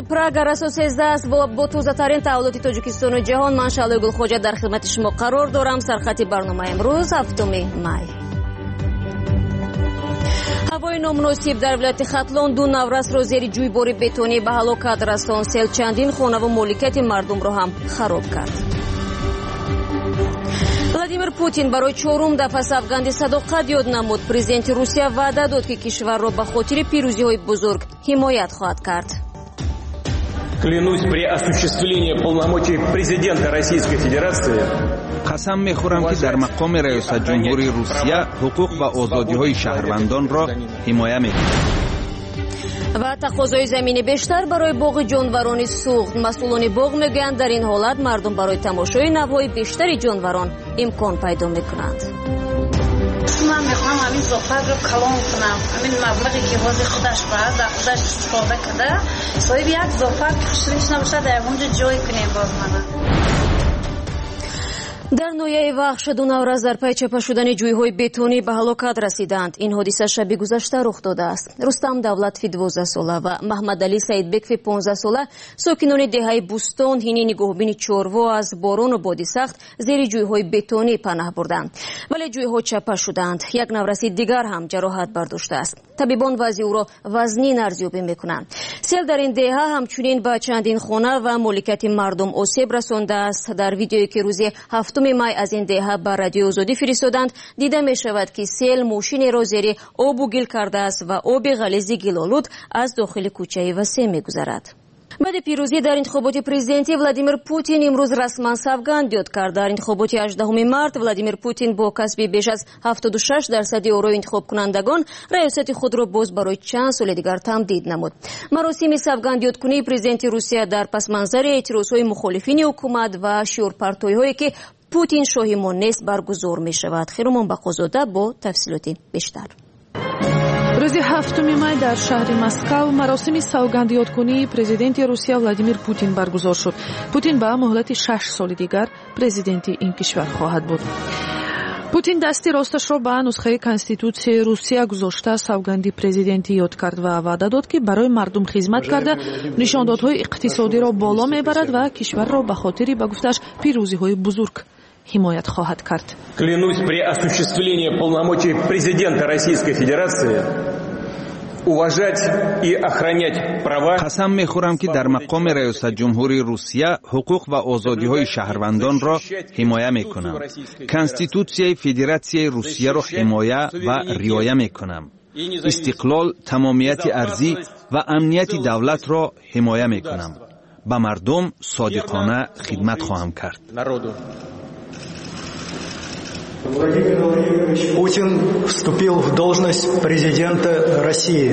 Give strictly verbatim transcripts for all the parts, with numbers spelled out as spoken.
прага расо сезда است و با تازه‌ترین تحولات تاجیکستان و جهان. من شعله گلخوجه در خدمت شما قرار دارم. سرخط برنامه امروز هفتم می. ҳавои номуносиб дар вилояти хатлон ду наврасро зери ҷӯйбори бетонӣ ба ҳалокат расон. сел чандин хонаву моликияти мардумро ҳам хароб кард. владимир Путин барои чорум дафъа савганди садоқат ёд намуд. президенти Русия ваъда дод ки кишварро ба хотири пирӯзиҳои бузург ҳимоят хоҳад кард. Клянусь при осуществлении полномочий президента Российской Федерации. قسم می‌خورم که در مقام رئیس جمهوری روسیه حقوق و آزادی‌های شهروندان را حمایت می‌کنم. و تقاضای زمین بیشتر برای باغ جانوراні سوخت. مسئولان باغ میگویند در این حالت مردم برای تماشای نوهای بیشتری جانوران امکان پیدا می‌کنند. من میخوام همین زوفر رو کلان کنم. همین مبلغی که واسه خودش باید در خودش استفاده کرده. صاحب یک زوفر که خوشش نباشه در اونجا جای کنیم باز منه. дар ноҳияи вахш ду навраз дар пай чапа шудани ҷӯйҳои бетонӣ ба ҳалокат расиданд. ин ҳодиса шаби гузашта рух додааст. рустам давлатви двоздаҳ сола ва маҳмадалӣ саидбекови понздаҳ сола сокинони деҳаи бустон ҳини нигоҳбини чорво аз борону боди сахт зери ҷӯйҳои бетонӣ панаҳ бурданд. вале ҷӯйҳо чапа шуданд. як навраси дигар ҳам ҷароҳат бардоштааст. табибон вазъи ӯро вазнин арзёбӣ мекунанд. сел дар ин деҳа ҳамчунин ба чандин хона ва моликияти мардум осеб расондааст. дар видеое ки рӯзи ҳафтум май аз ин деҳа ба радиои озодӣ фиристоданд дида мешавад ки сел мошинеро зери обу гил кардааст ва оби ғализи гилолуд аз дохили кӯчаи васеъ мегузарад. баъди пирӯзӣ дар интихоботи президентӣ Владимир Путин имрӯз расман савганд ёд кард. дар интихоботи ҳаждаҳуми март Владимир Путин бо касби беш аз ҳафтоду шаш дарсади орои интихобкунандагон раёсати худро боз барои чанд соли дигар тамдид намуд. маросими савгандёдкунии президенти Русия дар пасманзари эътирозҳои мухолифини ҳукумат ва шиёрпартоиҳое ки Путин шоҳи мо нест баргузор мешавад. хиромон бақозода бо тафсилоти бештар. рӯзи ҳафтуми май дар шаҳри Москав маросими савгандиёткунии президенти Русия Владимир Путин баргузор шуд. Путин ба муҳлати шаш соли дигар президенти ин кишвар хоҳад буд. Путин дасти росташро ба нусхаи конститутсияи Русия гузошта савганди президентӣ ёд кард ва ваъда дод ки барои мардум хизмат карда нишондодҳои иқтисодиро боло мебарад ва кишварро ба хотири ба гуфташ пирӯзиҳои бузург ҳимоят хоҳад кард. Клянусь при осуществлении полномочий президента Российской Федерации уважать и охранять права. قسم می‌خورم که در مقام رئیس جمهوری روسیه حقوق و آزادی‌های شهروندان را حمایت می‌کنم. کنستیتوسیای فدراسیای روسیه را حمایت و رعایت می‌کنم. استقلال، تمامیت ارضی و امنیت دولت را حمایت می‌کنم. به مردم صادقانه خدمت خواهم کرد. Владимир Владимирович Путин вступил в должность президента России.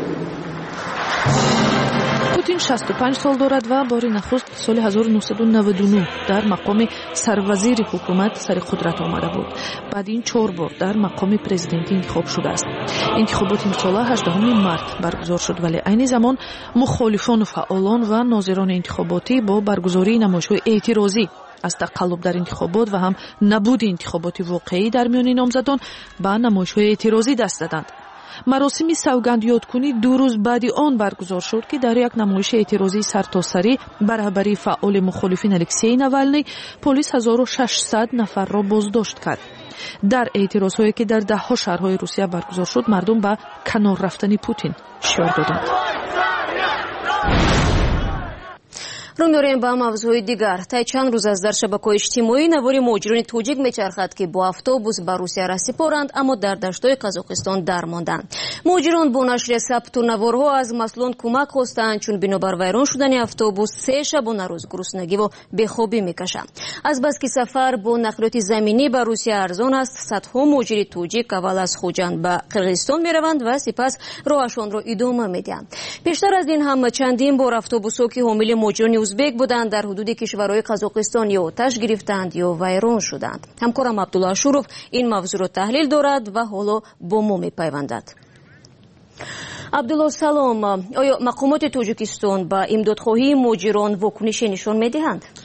Путин шасту панҷ сол дорад ва бори нахуст соли ҳазору нуҳсаду наваду нӯҳ дар мақоми сарвазири ҳукумат сари қудрат омада буд. баъд ин чор бор дар мақоми президентӣ интихоб шудааст. интихоботи имсола ҳаждаҳуми март баргузор шуд, вале айни замон мухолифону фаъолон ва нозирони интихоботӣ бо баргузории намоишҳои эътирозӣ аз тақаллуб дар интихобот ва ҳам набуди интихоботи воқеӣ дар миёни номзадон ба намоишҳои эътирозӣ даст заданд. маросими савгандёдкунӣ ду рӯз баъди он баргузор шуд ки дар як намоиши эътирозии сартосарӣ ба раҳбарии фаъоли мухолифин Алексей Навалный полис ҳазору шашсад нафарро боздошт кард. дар эътирозҳое ки дар даҳҳо шаҳрҳои Русия баргузор шуд мардум ба канор рафтани Путин шиёр доданд. رو می‌آوریم با موضوع دیگر. تا چند روز از در شبکه‌های اجتماعی نواری مهاجران توجیک می‌چرخد که با اتوبوس به روسیه را سپارند اما در دشت‌های قزاقستان درماندند. مهاجران با نشر ثبت نوارها از مسئولان کمک خواستند چون بنابر ویران شدن اتوبوس سه شب و روز گرسنگی و بیخوابی می‌کشند. از بس که سفر با نقلیات زمینی به روسیه ارزان است، صدها مهاجر توجیک اول از خوجند به قرقیزستان می‌روند و سپس راهشان را ادامه می‌دهند. بیشتر از این هم چندین بار اتوبوس‌ها که حامل مهاجران ازبک بودند در حدود کشورهای قزاقستان یا آتش گرفتند یا ویران شدند. همکارم عبدالله شروف این موضوع را تحلیل دارد و حالا با ما می‌پیوندد. عبدالله سلام، آیا مقامات تاجیکستان با امدادخواهی مهاجران واکنش نشان می‌دهند؟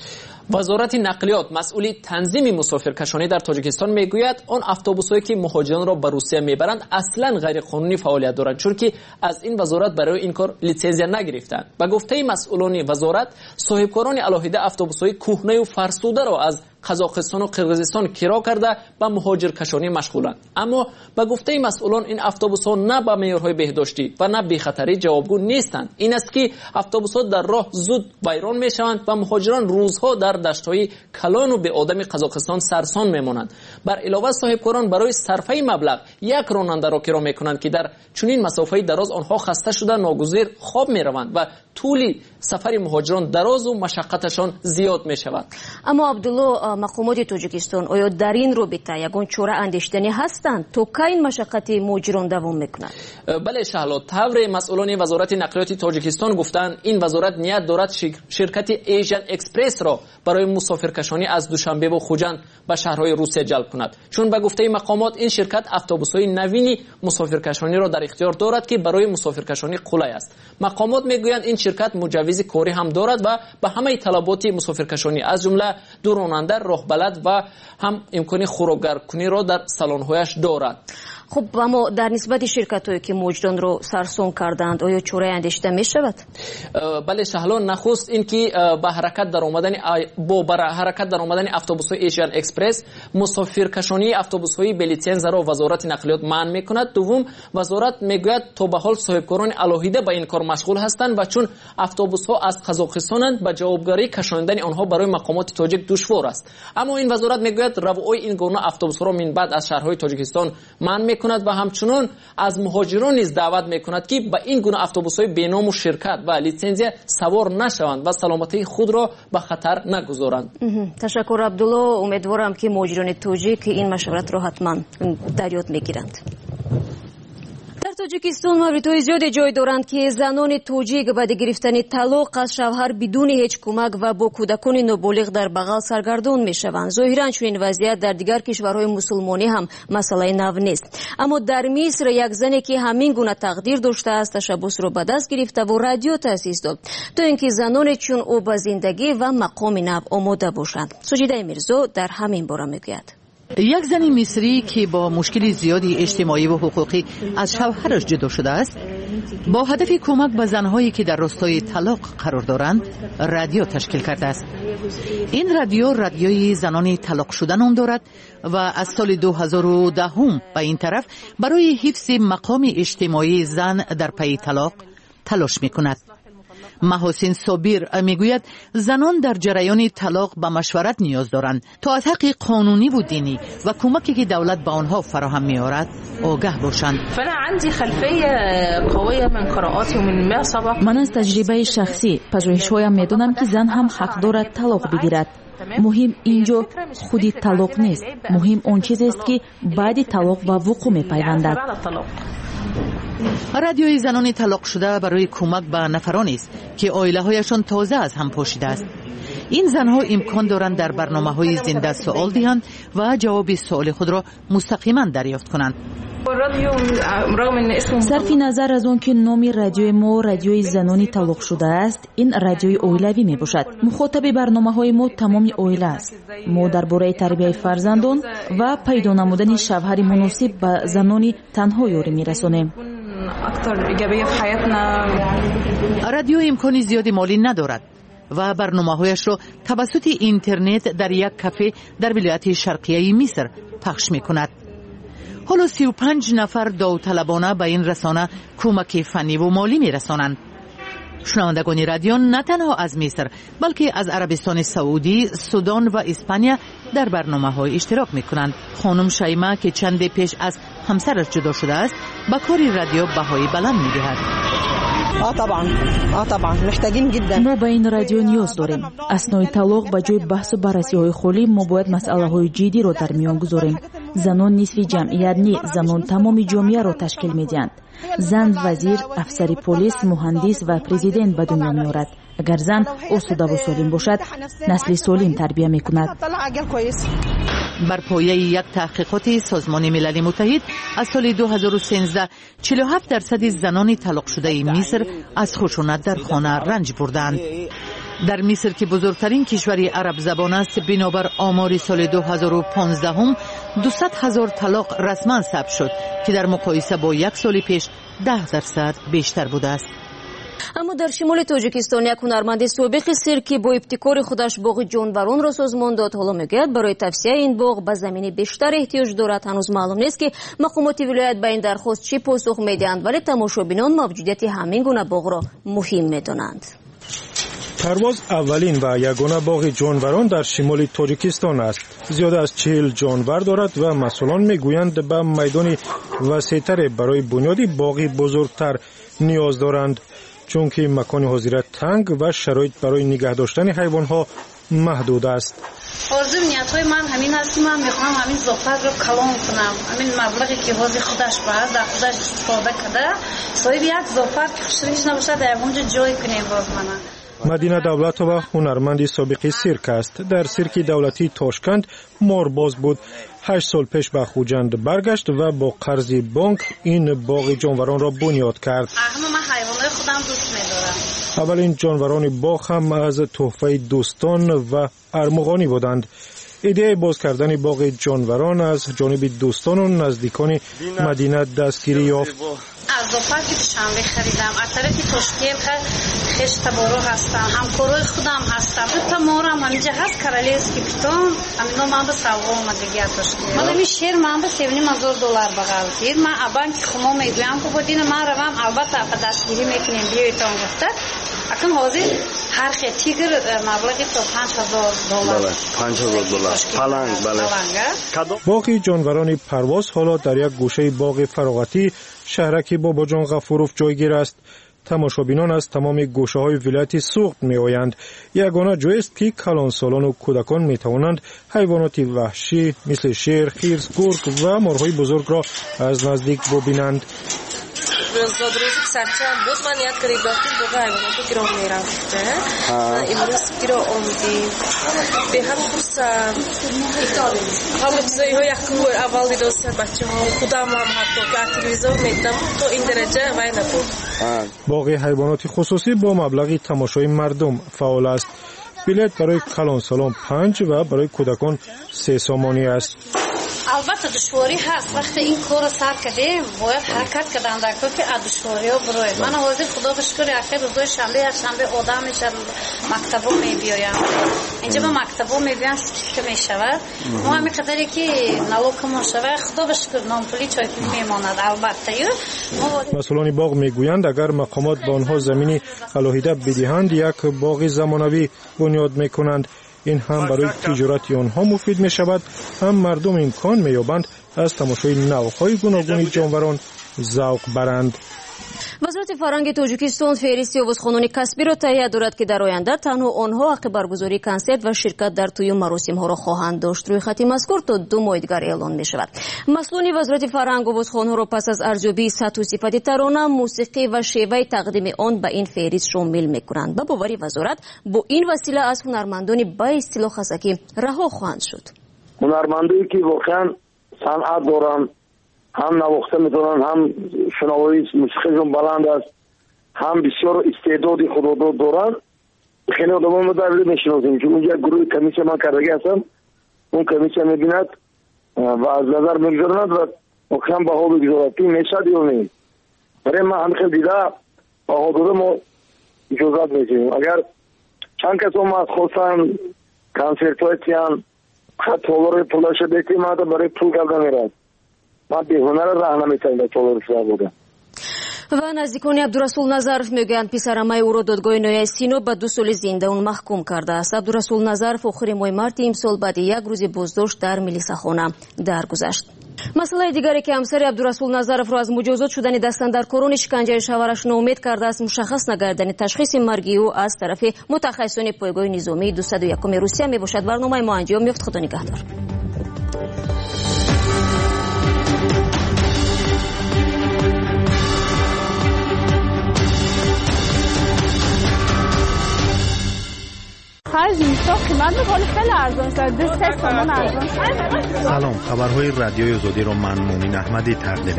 وزارت نقلیات مسئول تنظیم مسافرکشانی در تاجیکستان میگوید آن اتوبوس‌هایی که مهاجران را به روسیه میبرند اصلا غیر قانونی فعالیت دارند، چون که از این وزارت برای این کار لیسانس نگرفتند. به گفته مسئولان وزارت، صاحبکاران علاهیده اتوبوس‌های کهنه و فرسوده را از قزاقستان و قرقیزستان کرا کرده به مهاجرکشانی مشغولند. اما به گفته مسئولان این اتوبوس‌ها نه به معیارهای بهداشتی و نه بی‌خطری جوابگو نیستند. این است که اتوبوس‌ها در راه زود ویران میشوند و مهاجران روزها در دشت‌های کلان و بی‌آدم قزاقستان سرسان میمانند. بر علاوه صاحبکاران برای صرفه مبلغ یک راننده را کرا میکنند که در چنین مسافه دراز آنها خسته شده ناگزیر خواب میروند و طول سفر مهاجران دراز و مشقتشان زیاد میشود. اما عبدالله، مقامات تاجیکستان آیا در این رابطه یگان چاره اندیشیدنی هستند تا کی این مشقت مهاجران دوام میکنند؟ بله شهلا، طور مسئولان وزارت نقلیات تاجیکستان گفتند این وزارت نیت دارد شرکت ایژن اکسپرس را برای مسافرکشانی از دوشنبه و خوجند به شهرهای روسیه جلب کند، چون به گفته مقامات این شرکت اتوبوس‌های نوین مسافرکشانی را در اختیار دارد که برای مسافرکشانی قلای است. مقامات میگویند این شرکت مجوز کاری هم دارد و به همه طلبات مسافرکشانی از جمله دو راننده، راه بلد و هم امکان خوراکگرکنی را در سالن‌هایش دارد. خب اما در نسبت شرکت‌هایی که مهاجران را سرسان کردند آیا چاره اندیشیده می شود؟ بله شهلا، نخست این که به حرکت در آمدن با برای حرکت در آمدن اتوبوس‌های ایژن اکسپرس مسافرکشانی اتوبوس‌های بی لیسانس را وزارت نقلیات منع می‌کند. دوم، وزارت میگوید تا به حال صاحبکاران علاهیده به این کار مشغول هستند و چون اتوبوس‌ها از قزاقستانند به جوابگاری کشاندن آنها برای مقامات تاجیک دشوار است. اما این وزارت میگوید روای این گونه اتوبوس‌ها را من بعد از شهرهای تاجیکستان منع کند و همچنین از مهاجران نیز دعوت میکند که به این گونه اتوبوس‌های بینام و شرکت و لیسانس سوار نشوند و سلامتی خود را به خطر نگذارند. تشکر عبدالله، امیدوارم که مهاجران تاجیک این مشورت را حتما در یاد میگیرند. در تاجیکستان موردهای زیادی جای دارند که زنان تاجیک بعد گرفتن طلاق از شوهر بدون هیچ کمک و با کودکان نابالغ در بغل سرگردان میشوند. ظاهرا چنین وضعیت در دیگر کشورهای مسلمانی هم مسئله نو نیست. اما در مصر یک زنی که همین گونه تقدیر داشته است تشبث را به دست گرفته و رادیو تأسیس داد تا اینکه زنان چون او به زندگی و مقام نو آماده باشند. سجیده میرزا در همین باره میگوید. یک زن مصری که با مشکل زیادی اجتماعی و حقوقی از شوهرش جدا شده است، با هدف کمک به زنهایی که در راستای طلاق قرار دارند رادیو تشکیل کرده است. این رادیو رادیوی زنان طلاق شده نام دارد و از سال دو هزار و ده به این طرف برای حفظ مقام اجتماعی زن در پی طلاق تلاش می‌کند. محاسن صابر میگوید زنان در جریان طلاق به مشورت نیاز دارند تا از حق قانونی و دینی و کمکی که دولت به آنها فراهم می‌آورد آگاه باشند. من از تجربه شخصی پژوهش‌هایم می‌دانم که زن هم حق دارد طلاق بگیرد. مهم اینجا خودی طلاق نیست، مهم آن چیزی است که بعد طلاق به وقوع می‌پیوندد. رادیوی زنان طلاق شده برای کمک به نفرانی است که عائله‌هایشان تازه از هم پاشیده است. این زنها امکان دارند در برنامه‌های زنده سوال دهند و جواب سوال خود را مستقیما دریافت کنند. صرف نظر از آن که نام رادیوی ما رادیوی زنانی طلاق شده است، این رادیوی اویلوی می باشد. مخاطب برنامه‌های ما تمام اویله است. ما درباره تربیت فرزندان و پیدا نمودن شوهر مناسب به زنان تنها یاری می‌رسانیم. رادیو امکانی زیادی مالی ندارد و برنامه‌هایش را توسط اینترنت در یک کافه در ولایت شرقیه مصر پخش می‌کند. حالا سی و پنج نفر داوطلبانه به این رسانه کمک فنی و مالی می‌رسانند. شنوندگان رادیو نه تنها از مصر بلکه از عربستان سعودی، سودان و اسپانیا در برنامه‌های اشتراک می‌کنند. خانم شیما که چند پیش از همسرش جدا شده است، با کاری رادیو بهای بلند می‌دهد. آه طبعا آه طبعا محتاجين جدا. ما به این رادیو نیاز داریم. اثنای طلاق به جای بحث و بررسی‌های خالی ما باید مسئله‌های جدی را در میان گذاریم. زنان نصف جمعیت نی، زنان تمام جامعه را تشکیل می‌دهند. زن وزیر، افسر پلیس، مهندس و پرزیدنت به دنیا می‌آورد. اگر زن آسوده و سالم باشد، نسل سالم تربیت می‌کند. بر پایه یک تحقیقات سازمان ملل متحد از سال دو هزار و سیزده چهل و هفت درصد زنان طلاق شده مصر از خشونت در خانه رنج بردند. در مصر که بزرگترین کشور عرب زبان است، بنابر آمار سال دو هزار و پانزده هم دویست هزار طلاق رسما ثبت شد که در مقایسه با یک سال پیش ده درصد بیشتر بوده است. اما در شمال تاجیکستان یک هنرمند سابق سرکی با ابتکار خودش باغ جانوران را سازمان داد. حالا میگوید برای توسعه این باغ به زمین بیشتر احتیاج دارد. هنوز معلوم نیست که مقامات ولایت به این درخواست چی پاسخ میدهند، ولی تماشابینان موجودیت همین گونه باغ را مهم میدانند. پرواز اولین و یگانه باغ جانوران در شمال تاجیکستان است. زیاد از چهل جانور دارد و مسئولان میگویند به میدان وسیع‌تر برای بنیاد باغی بزرگتر نیاز دارند، چون که مکان حاضرت تنگ و شرایط برای نگه داشتن حیوانات محدود است. حاضر نیت‌های من همین است که من میخوام همین زوپر رو کلان کنم. همین مبلغی که حاضر خودش باید در خودش استفاده کرده، صاحب یک زوپر که خشریش نباشه در اونجا جای کنیم باز منه. مدینه دولتова هنرمندی سابق سیرک است. در سیرک دولتی تاشکند مارباز بود. هشت سال پیش به خوجند برگشت و با قرض بانک این باغ جانوران را بنیاد کرد. اما من حیوانات خودم دوست می‌دارم. اولین جانوران باغ هم از تحفه دوستان و ارمغانی بودند. ایده باز کردن باغ جانوران از جانب دوستان و نزدیکان مدینه دستگیری یافت. از زوپر که شنبه خریدم، از طرفی تشکیل خش تبارو هستم، همکارای خودم هستم. دو تا مورم همینجا هست کرالیسکی پیتون، همینا من به سوال اومدگی تشکیل. من می شیر من به سیونیم هزار دلار بغل دید. من ابان که خمو میگویم که بودین من روام البته به دستگیری میکنیم بیایتون گفته. اکن حاضر هر خی تیگر مبلغی تا پنج هزار دلار. پنج هزار دلار. پلنگ بله. باغ جانوران پرواز حالا در یک گوشه باغ فراغتی شهرک بابا جان غفوروف جایگیر است. تماشابینان از تمام گوشه های ولایت سوخت می آیند. یگانه جای است که کلانسالان و کودکان می توانند حیوانات وحشی مثل شیر، خرس، گرگ و مرغ‌های بزرگ را از نزدیک ببینند. روزگار روزی سرچم بود من یک قریب رفتیم باقی حیوانات رو گرام میرفته امروز گیرا آمدیم به هم خورس همه چیزایی ها یک کور اول دیداستر بچه ها خودم هم حتی که تلویزیون میدم تا این درجه وای نبود. باغ حیوانات خصوصی با مبلغی تماشای مردم فعال است. بلیت برای کلانسالان پنج و برای کودکان سه سامانی است. البته دشواری هست وقتی این کار سر کردیم باید حرکت کردن در کار که دشواری ها بروید. من حاضر خدا بشکر یک روزای شنبه یک شنبه آدم میشن مکتبا میبیایم اینجا به مکتبا میبیایم که میشود ما همین قدری که نلوکمون شود خدا بشکر نامپولی چای پول میماند. البته مسئولان باغ میگویند اگر مقامات به آنها زمینی علاهیده بدهند یک باغ زمانوی بنیاد میکنند. این هم برای تجارت آنها مفید می شود، هم مردم امکان می یابند از تماشای نوع‌های گوناگون جانوران ذوق برند. وزارت فرهنگ تاجیکستان فهرستی آوازخوانان کسبی را تهیه دارد که در آینده تنها آنها حق برگزاری کنسرت و شرکت در طی مراسم‌ها را خواهند داشت. روی خط مذکور تا دو ماه دیگر اعلان می شود. مسئولان وزارت فرهنگ آوازخوانان را پس از ارزیابی سطح و صفت ترانه، موسیقی و شیوه تقدیم آن به این فهرست شامل می کنند. به باور وزارت با این وسیله از هنرمندان با اصطلاح خسکی رها خواهند شد. هنرمندانی که واقعا صنعت دارند، هم نواخته میتونن، هم شنوایی موسیقیشون بلند است، هم بسیار استعدادی خودآگاه دارن. خیلی آدمان رو در میشناسیم چون اونجا گروه کمیسیون من کردگی هستم، اون کمیسیون میبیند و از نظر میگذارند و واقعا بها بگذارد که میشد یا نه. برای من هم خیلی دیده بها داده ما اجازت میتونیم. اگر چند کس هم از خواستن کنسرت های تیان خط تولار پولاش بیتی ما برای پول کردن میرد. من به هنر راه نمیتونم در طول روز بودم. و نزدیکان عبدالرسول نظرов میگویند پسرعمه او را دادگاه نهایی سینو به دو سال زندان محکوم کرده است. عبدالرسول نظرов آخر ماه مارت امسال بعد یک روز بازداشت در ملیساخانه درگذشت. مسئله دیگری که همسر عبدالرسول نظرов را از مجازات شدن دستاندرکاران شکنجه شوهرش ناامید کرده است مشخص نگردن تشخیص مرگی او از طرف متخصصان پایگاه نظامی دویست و یک روسیه میباشد. برنامه ما انجام یافت. خدا نگهدار. سلام، خبرهای رادیوی آزادی را من مومن احمدی تقدیم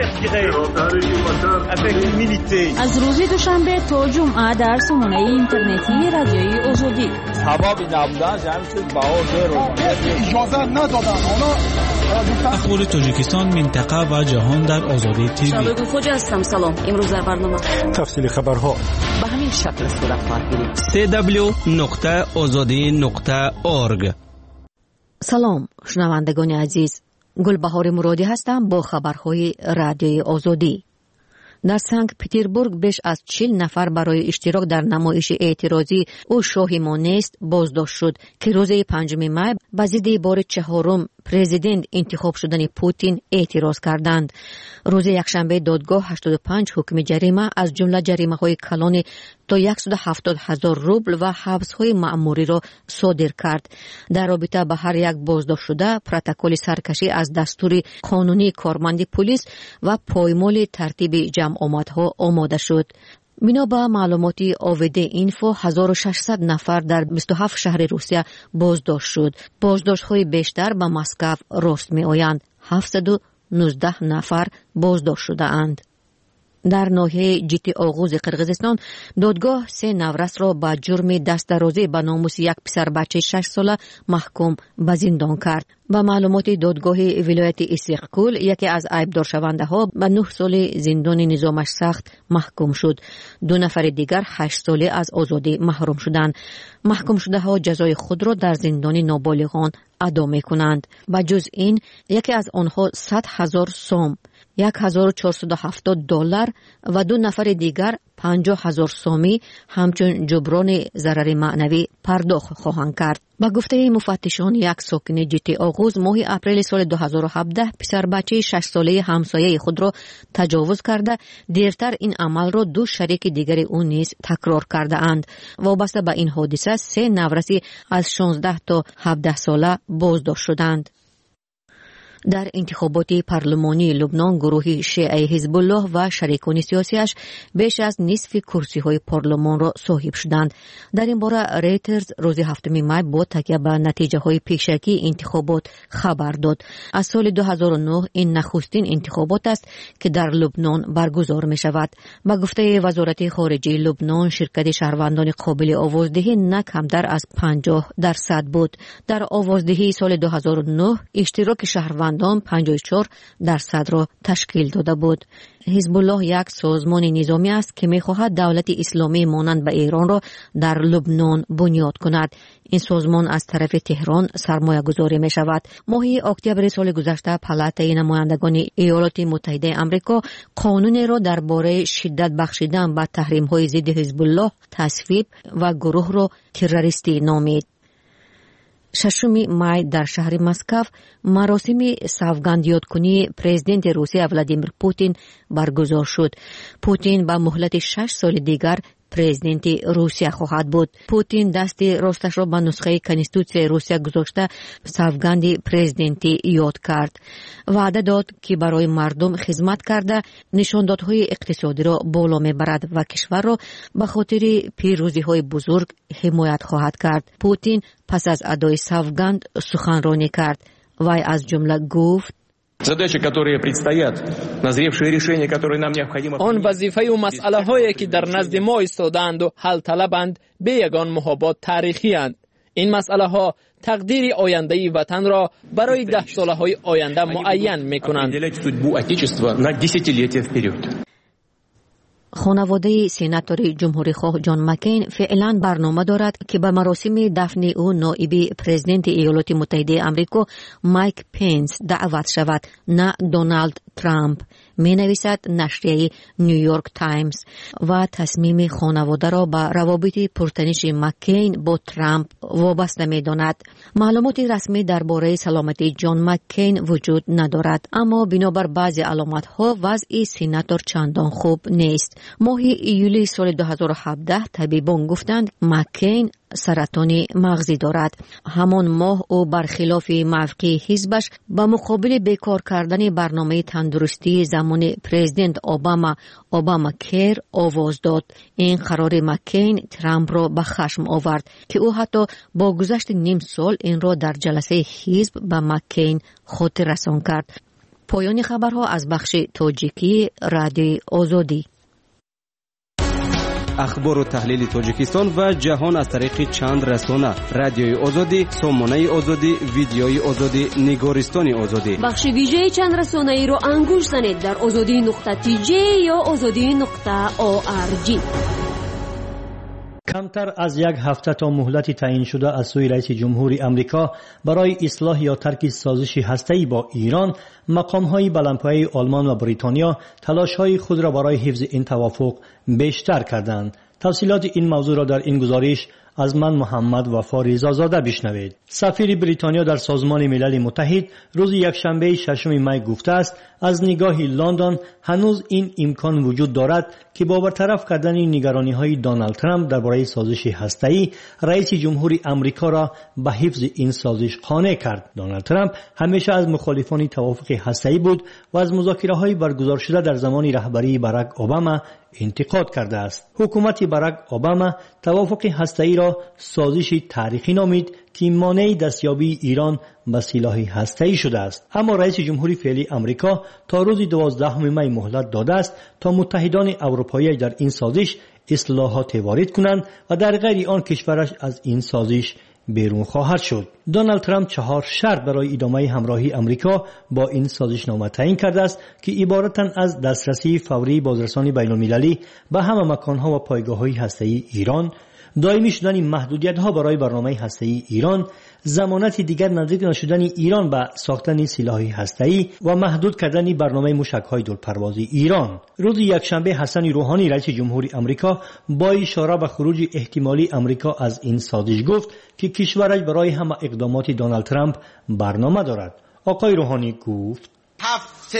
از روز دوشنبه تا جمعه در سامانه اینترنتی رادیوی آزادی آزادی. ثوابی نبودن همین چیز باور رو اجازه ندادن اونا. اخبار تاجیکستان، منطقه و جهان در آزادی تیوی. شبگون خوش هستم. سلام. امروز در برنامه تفصیل خبرها به همین شکل صورت خواهد گرفت. سی دبلیو نقطه آزادی نقطه اورگ. سلام شنوندگان عزیز، گلبهار مرادی هستم با خبرهای رادیوی آزادی. در سنت پترزبورگ بیش از چهل نفر برای اشتراک در نمایش اعتراضی او شاه ما نیست بازداشت شد که روز پنجم می به ضد بار چهارم پرزیدنت انتخاب شدن پوتین اعتراض کردند. روز یکشنبه دادگاه هشتاد و پنج حکم جریمه از جمله جریمه های کلان تا صد و هفتاد هزار روبل و حبس های مأموری را صادر کرد. در رابطه به هر یک بازداشت شده پروتکل سرکشی از دستور قانونی کارمند پلیس و پایمال ترتیب جمع آمدها آماده شد. بنا به معلومات آویده اینفو هزار و ششصد نفر در بیست و هفت شهر روسیه بازداشت شد. بازداشت های بیشتر به مسکو راست می آیند. هفتصد و نوزده نفر بازداشت شده اند. در ناحیه جیتی آغوز قرقیزستان دادگاه سه نورس را با جرم دست درازی به ناموس یک پسر بچه شش ساله محکوم به زندان کرد. با معلومات دادگاه ولایت اسیقکول یکی از عیبدار شونده ها به نه سال زندان نظامش سخت محکوم شد. دو نفر دیگر هشت ساله از آزادی محروم شدند. محکوم شده ها جزای خود را در زندان نابالغان ادا می کنند. با جز این یکی از آنها صد هزار سوم یک هزار و چهارصد و هفتاد دلار و دو نفر دیگر پنجاه هزار سومی همچون جبران ضرر معنوی پرداخت خواهند کرد. با گفته مفتشان یک ساکن جیتی آغوز ماه اپریل سال دو هزار و هفده پسر بچه شش ساله همسایه خود را تجاوز کرده، دیرتر این عمل را دو شریک دیگر او نیز تکرار کرده اند. وابسته به این حادثه سه نورسی از شانزده تا هفده ساله بازداشت شدند. در انتخابات پارلمانی لبنان گروه شیعه حزب الله و شریکان سیاسیش بیش از نصف کرسی های پارلمان را صاحب شدند. در این باره ریترز روز هفتم می با تکیه به نتیجه های پیشکی انتخابات خبر داد. از سال دو هزار و نه این نخستین انتخابات است که در لبنان برگزار می شود. با گفته وزارت خارجه لبنان شرکت شهروندان قابل آوازدهی نه کمتر از پنجاه درصد بود. در آوازدهی سال دو هزار و نه اشتراک شهروندان پنجاه و چهار درصد را تشکیل داده بود. حزب الله یک سازمان نظامی است که می‌خواهد دولت اسلامی مانند به ایران را در لبنان بنیاد کند. این سازمان از طرف تهران سرمایه گذاری می شود. ماه اکتبر سال گذشته پالاتای نمایندگان ایالات متحده آمریکا قانونی را درباره شدت بخشیدن به تحریم‌های ضد حزب الله تصویب و گروه را تروریستی نامید. ششم می در شهر مسکو مراسم سوگند یادکنی پرزیدنت روسیه ولادیمیر پوتین برگزار شد. پوتین با مهلت شش سال دیگر پرزیدنت روسیه خواهد بود. پوتین دست راستش را به نسخه کنستیتوسیون روسیه گذاشته سوگند پرزیدنتی یاد کرد. وعده داد که برای مردم خدمت کرده نشاندادهای اقتصادی را بالا میبرد و کشور را به خاطر پیروزی‌های بزرگ حمایت خواهد کرد. پوتین پس از ادای سوگند سخنرانی کرد. وی از جمله گفت: Задачи, которые предстоят, назревшие решения, которые нам необходимо. آن وظیفه و مسئله هایی که در نزد ما ایستادند و حل طلبند به یگان محابات تاریخی اند. این مسئله ها تقدیر آینده وطن را برای ده ساله های آینده معین می کنند. خانواده سیناتور جمهوری خواه جان مکین فعلا برنامه دارد که به مراسم دفن او نائب پرزیدنت ایالات متحده آمریکا مایک پنس دعوت شود، نه دونالد ترامپ. می نویسد نشریه نیویورک تایمز و تصمیم خانواده را به روابط پرتنش مکین با ترامپ وابسته می داند. معلومات رسمی درباره سلامتی جان مکین وجود ندارد، اما بنابر بعضی علامت ها وضع سیناتور چندان خوب نیست. ماه ایولی سال دو هزار و هفده طبیبان گفتند مکین سرطان مغزی دارد. همان ماه او برخلاف موقع حزبش به مقابل بیکار کردن برنامه تندرستی زمان پرزیدنت اوباما اوباما کیر آواز داد. این قرار مکین ترامپ را به خشم آورد که او حتی با گذشت نیم سال این را در جلسه حزب به مکین خاطر رسان کرد. پایان خبرها از بخش تاجیکی رادیو آزادی. اخبار و تحلیل تاجیکستان و جهان از طریق چند رسانه: رادیوی آزادی، سامانه آزادی، ویدیوی آزادی، نگارستان آزادی. بخش ویژه چند رسانه ای رو انگوش زنید در آزادی نقطه تی جی یا آزادی نقطه او آر جی. کمتر از یک هفته تا مهلت تعیین شده از سوی رئیس جمهوری امریکا برای اصلاح یا ترک سازش هسته‌ای با ایران، مقام‌های بلندپایه آلمان و بریتانیا تلاش‌های خود را برای حفظ این توافق بیشتر کردند. تفصیلات این موضوع را در این گزارش از من محمد وفا رضازاده بشنوید. سفیر بریتانیا در سازمان ملل متحد روز یکشنبه ششم می گفته است از نگاه لندن هنوز این امکان وجود دارد که با برطرف کردن نگرانی‌های دونالد ترامپ درباره سازش هسته‌ای رئیس جمهوری آمریکا را به حفظ این سازش قانع کرد. دونالد ترامپ همیشه از مخالفان توافق هسته‌ای بود و از مذاکره‌های برگزار شده در زمان رهبری باراک اوباما انتقاد کرده است. حکومت باراک اوباما توافق هسته‌ای را سازش تاریخی نامید که مانع دستیابی ایران به سلاح هسته‌ای شده است. اما رئیس جمهوری فعلی آمریکا تا روز دوازدهم می مهلت داده است تا متحدان اروپایی در این سازش اصلاحات وارد کنند و در غیر آن کشورش از این سازش بیرون خواهد شد. دونالد ترامپ چهار شرط برای ادامه همراهی آمریکا با این سازشنامه تعیین کرده است که عبارتند از دسترسی فوری بازرسانی بین‌المللی به همه مکان‌ها و پایگاه‌های هسته‌ای ایران، دائمی شدن محدودیت‌ها برای برنامه هسته‌ای ایران، ضمانت دیگر نزدیک نشدن ایران به ساختن سلاح هسته‌ای و محدود کردن برنامه موشک‌های دورپروازی ایران. روز یکشنبه حسن روحانی رئیس جمهوری آمریکا با اشاره به خروج احتمالی آمریکا از این سازش گفت که کشورش برای همه اقدامات دونالد ترامپ برنامه دارد. آقای روحانی گفت هفته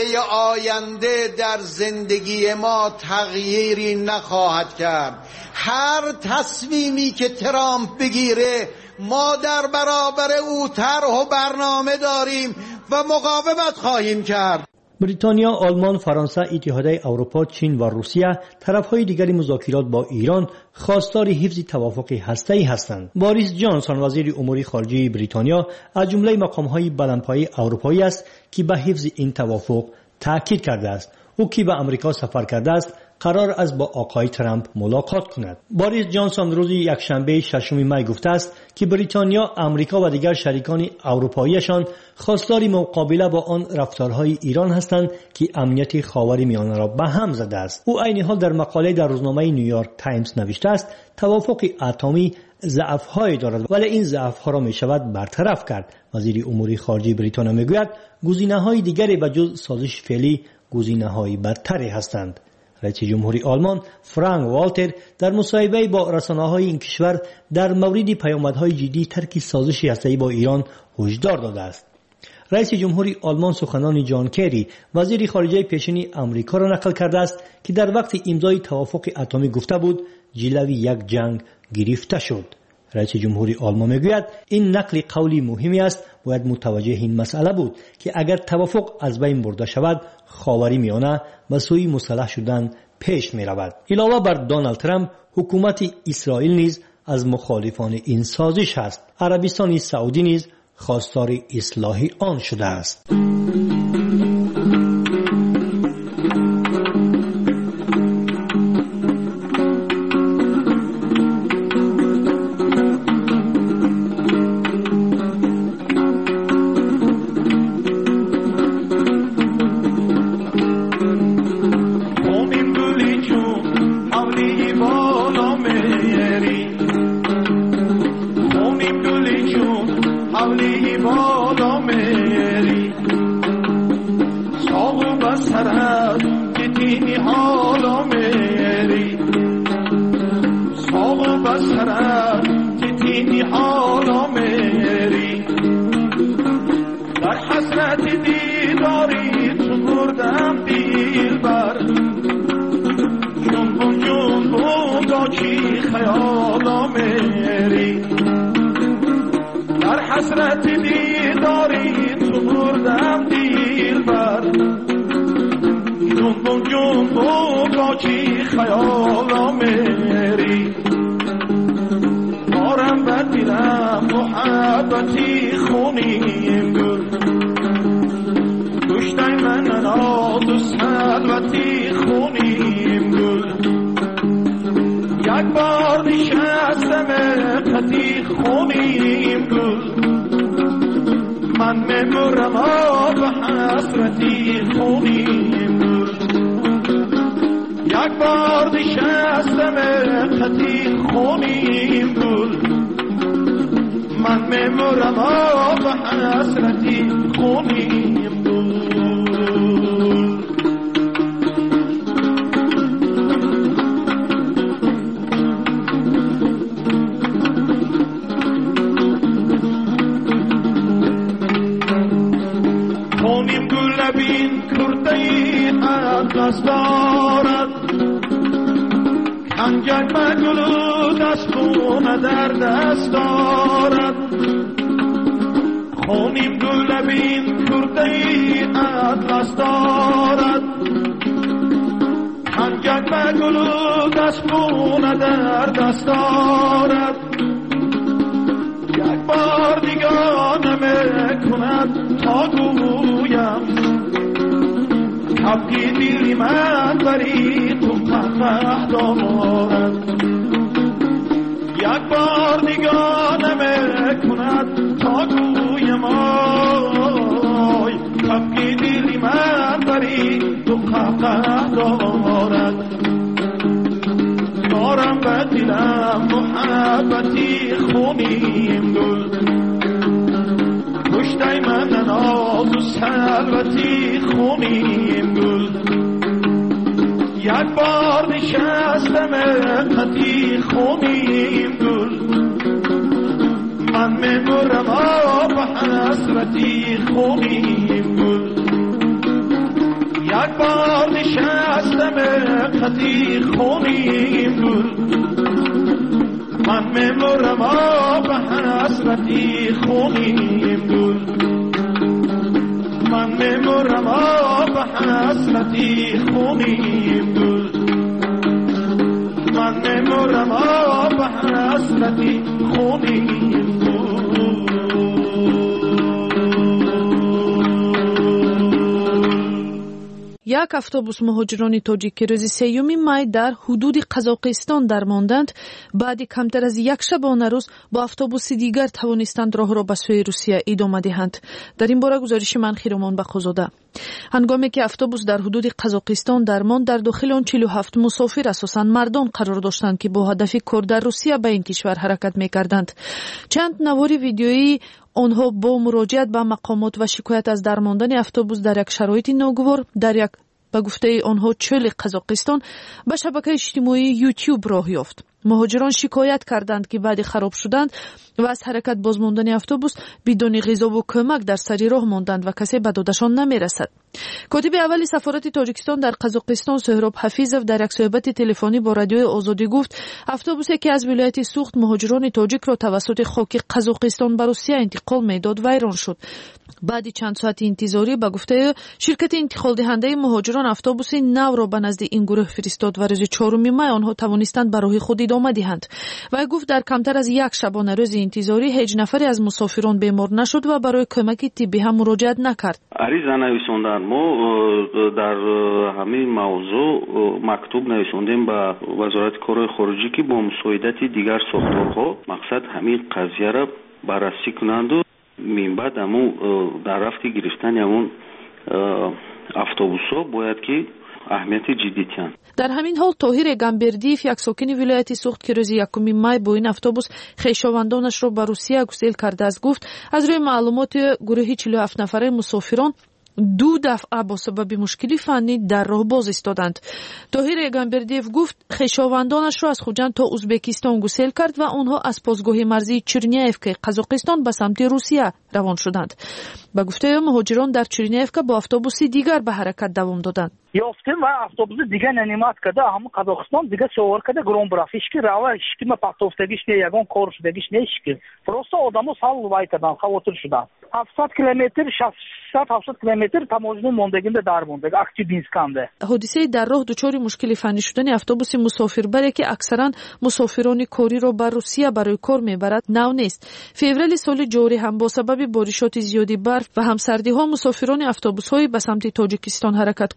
آینده در زندگی ما تغییری نخواهد کرد. هر تصمیمی که ترامپ بگیره ما در برابر او طرح و برنامه داریم و مقاومت خواهیم کرد. بریتانیا، آلمان، فرانسه، اتحادیه اروپا، چین و روسیه طرفهای دیگری مذاکرات با ایران خواستار حفظ توافق هسته‌ای هستند. باریس جانسون وزیر امور خارجه بریتانیا از جمله مقام‌های بلندپایه اروپایی است که به حفظ این توافق تاکید کرده است. او که به آمریکا سفر کرده است قرار است با آقای ترامپ ملاقات کند. باریس جانسون روز یکشنبه ششم می گفته است که بریتانیا، آمریکا و دیگر شریکان اروپاییشان خواستار مقابله با آن رفتارهای ایران هستند که امنیت خاورمیانه را به هم زده است. او عین حال در مقاله در روزنامه نیویورک تایمز نوشته است توافق اتمی ضعف‌هایی دارد ولی این ضعف‌ها را می‌شود برطرف کرد. وزیر امور خارجه بریتانیا میگوید گزینه‌های دیگری به جز سازش فعلی گزینه‌های بدتری هستند. رئیس جمهوری آلمان فرانک والتر در مصاحبه با رسانه‌های این کشور در مورد پیامدهای جدی ترک سازش هسته‌ای با ایران هشدار داده است. رئیس جمهوری آلمان سخنان جان کری وزیر خارجه پیشین آمریکا را نقل کرده است که در وقت امضای توافق اتمی گفته بود جلوی یک جنگ گرفته شد. رئیس جمهوری آلمان میگوید این نقل قولی مهمی است. باید متوجه این مسئله بود که اگر توافق از بین برده شود خاورمیانه به سوی مسلح شدن پیش می رود. علاوه بر دونالد ترامپ حکومت اسرائیل نیز از مخالفان این سازش است. عربستان سعودی نیز خواستار اصلاح آن شده است. یک بار نشستم قطی خونیم گل من میمورم به حسرتی خونیم گل یک بار نشستم قطی خونیم گل من میمورم به حسرتی خونیم گل خونیم گل بین کرده اطلس دارد انجک مگلو دست خونه در دست دارد خونیم گل بین کرده اطلس دارد انجک مگلو دست خونه در دست دارد یک بار دیگر نمیکند تا گویم کبکی دیلی من بری تو قفه دارد یک بار نگاه نمیکند تا گویم آی کبکی دیلی من بری تو قفه دارد دارم به دلم محبتی خونیم گل کشته من ناز و سلوتی خونیم گل یک بار نشستم قطی خونیم گل من میمورم به حسرتی خونیم گل یک بار نشستم قطی خونیم گل من میمورم به حسرتی خونیم گل من میمورم به حسرتی خونیم گل من میمورم به حسرتی خونیم گل یک автобус مهاجران تاجیک که روز سیوم مای در حدود قزاقستان درماندند بعد کمتر از یک شبانه روز با автобус دیگر توانستند راه را به سوی روسیه ادامه دهند. در این باره گزارش من خیرمان بخوزاده. هنگامی که автобус در حدود قزاقستان درماند در داخل آن چهل و هفت مسافر اساساً مردان قرار داشتند که با هدف کار در روسیه به این کشور حرکت می‌کردند. چند نوار ویدیویی آنها با مراجعت به مقامات و شکایت از درماندن автобус در یک شرایط ناگوار در یک به گفته آنها چهل قزاقستان به شبکه اجتماعی یوتیوب راه یافت. مهاجران شکایت کردند که بعد خراب شدند و از حرکت بازماندن автобус بدون غذا و کمک در سر راه ماندند و کسی به دادشان نمیرسد. کاتب اول سفارت تاجیکستان در قزاقستان سهراب حفیظов در یک صحبت تلفنی با رادیوی آزادی گفت автобусе که از ولایت سوخت مهاجران تاجیک را توسط خاک قزاقستان به روسیه انتقال میداد ویران شد. بعد چند ساعت انتظاری به گفته شرکت انتقال دهنده مهاجران автобус نو را به نزد این گروه فرستاد و روز چهارم می آنها توانستند به راه خود ادامه دهند. و گفت در کمتر از یک شبانه روز انتظاری هیچ نفری از مسافران بیمار نشد و برای کمک طبی هم مراجعت نکرد. عریضه نویساندن ما در همین موضوع مکتوب نویساندیم به وزارت کار خارجی که با مساعدت دیگر ساختارها مقصد همین قضیه را بررسی کنند و من بعد همون در رفت گرفتن همون автобус‌ها باید که اهمیت جدی تن. در همین حال طاهر گامبردیف یک ساکن ولایت سوخت که روز یکم مای با این автобус خویشاوندانش را به روسیه گسیل کرده است گفت از روی معلومات گروه چهل و هفت نفره مسافران دو دفعه با سبب مشکلی فنی در راه باز ایستادند. طاهر گامبردیف گفت خویشاوندانش را از خوجند تا ازبکستان گسیل کرد و آنها از پاسگاه مرزی چرنیایف که قزاقستان به سمت روسیه روان شدند. به گفته مهاجران در چرنیایف که با автобус دیگر به حرکت دوام دادند. یافتیم و автобус دیگه ننیمت کرده همون قزاقستان دیگه سوار کرده گرون برافیش که روش که ما پاستوفتگیش نه یگان کار شدگیش نیست که پروستا آدمو سال وای کردن خاطر شدن هفتصد کیلومتر شصت هفتاد کیلومتر تماشا موندگنده در مونده اکچی دینسکانده. حادثه در راه دچار مشکل فنی شدن автобус مسافربری که اکثرا مسافران کاری را بر روسیه برای کار میبرد نو نیست. فوریه سال جاری هم با سبب بارشات زیادی برف و همسردی ها مسافران автобус های به سمت تاجیکستان حرکت کننده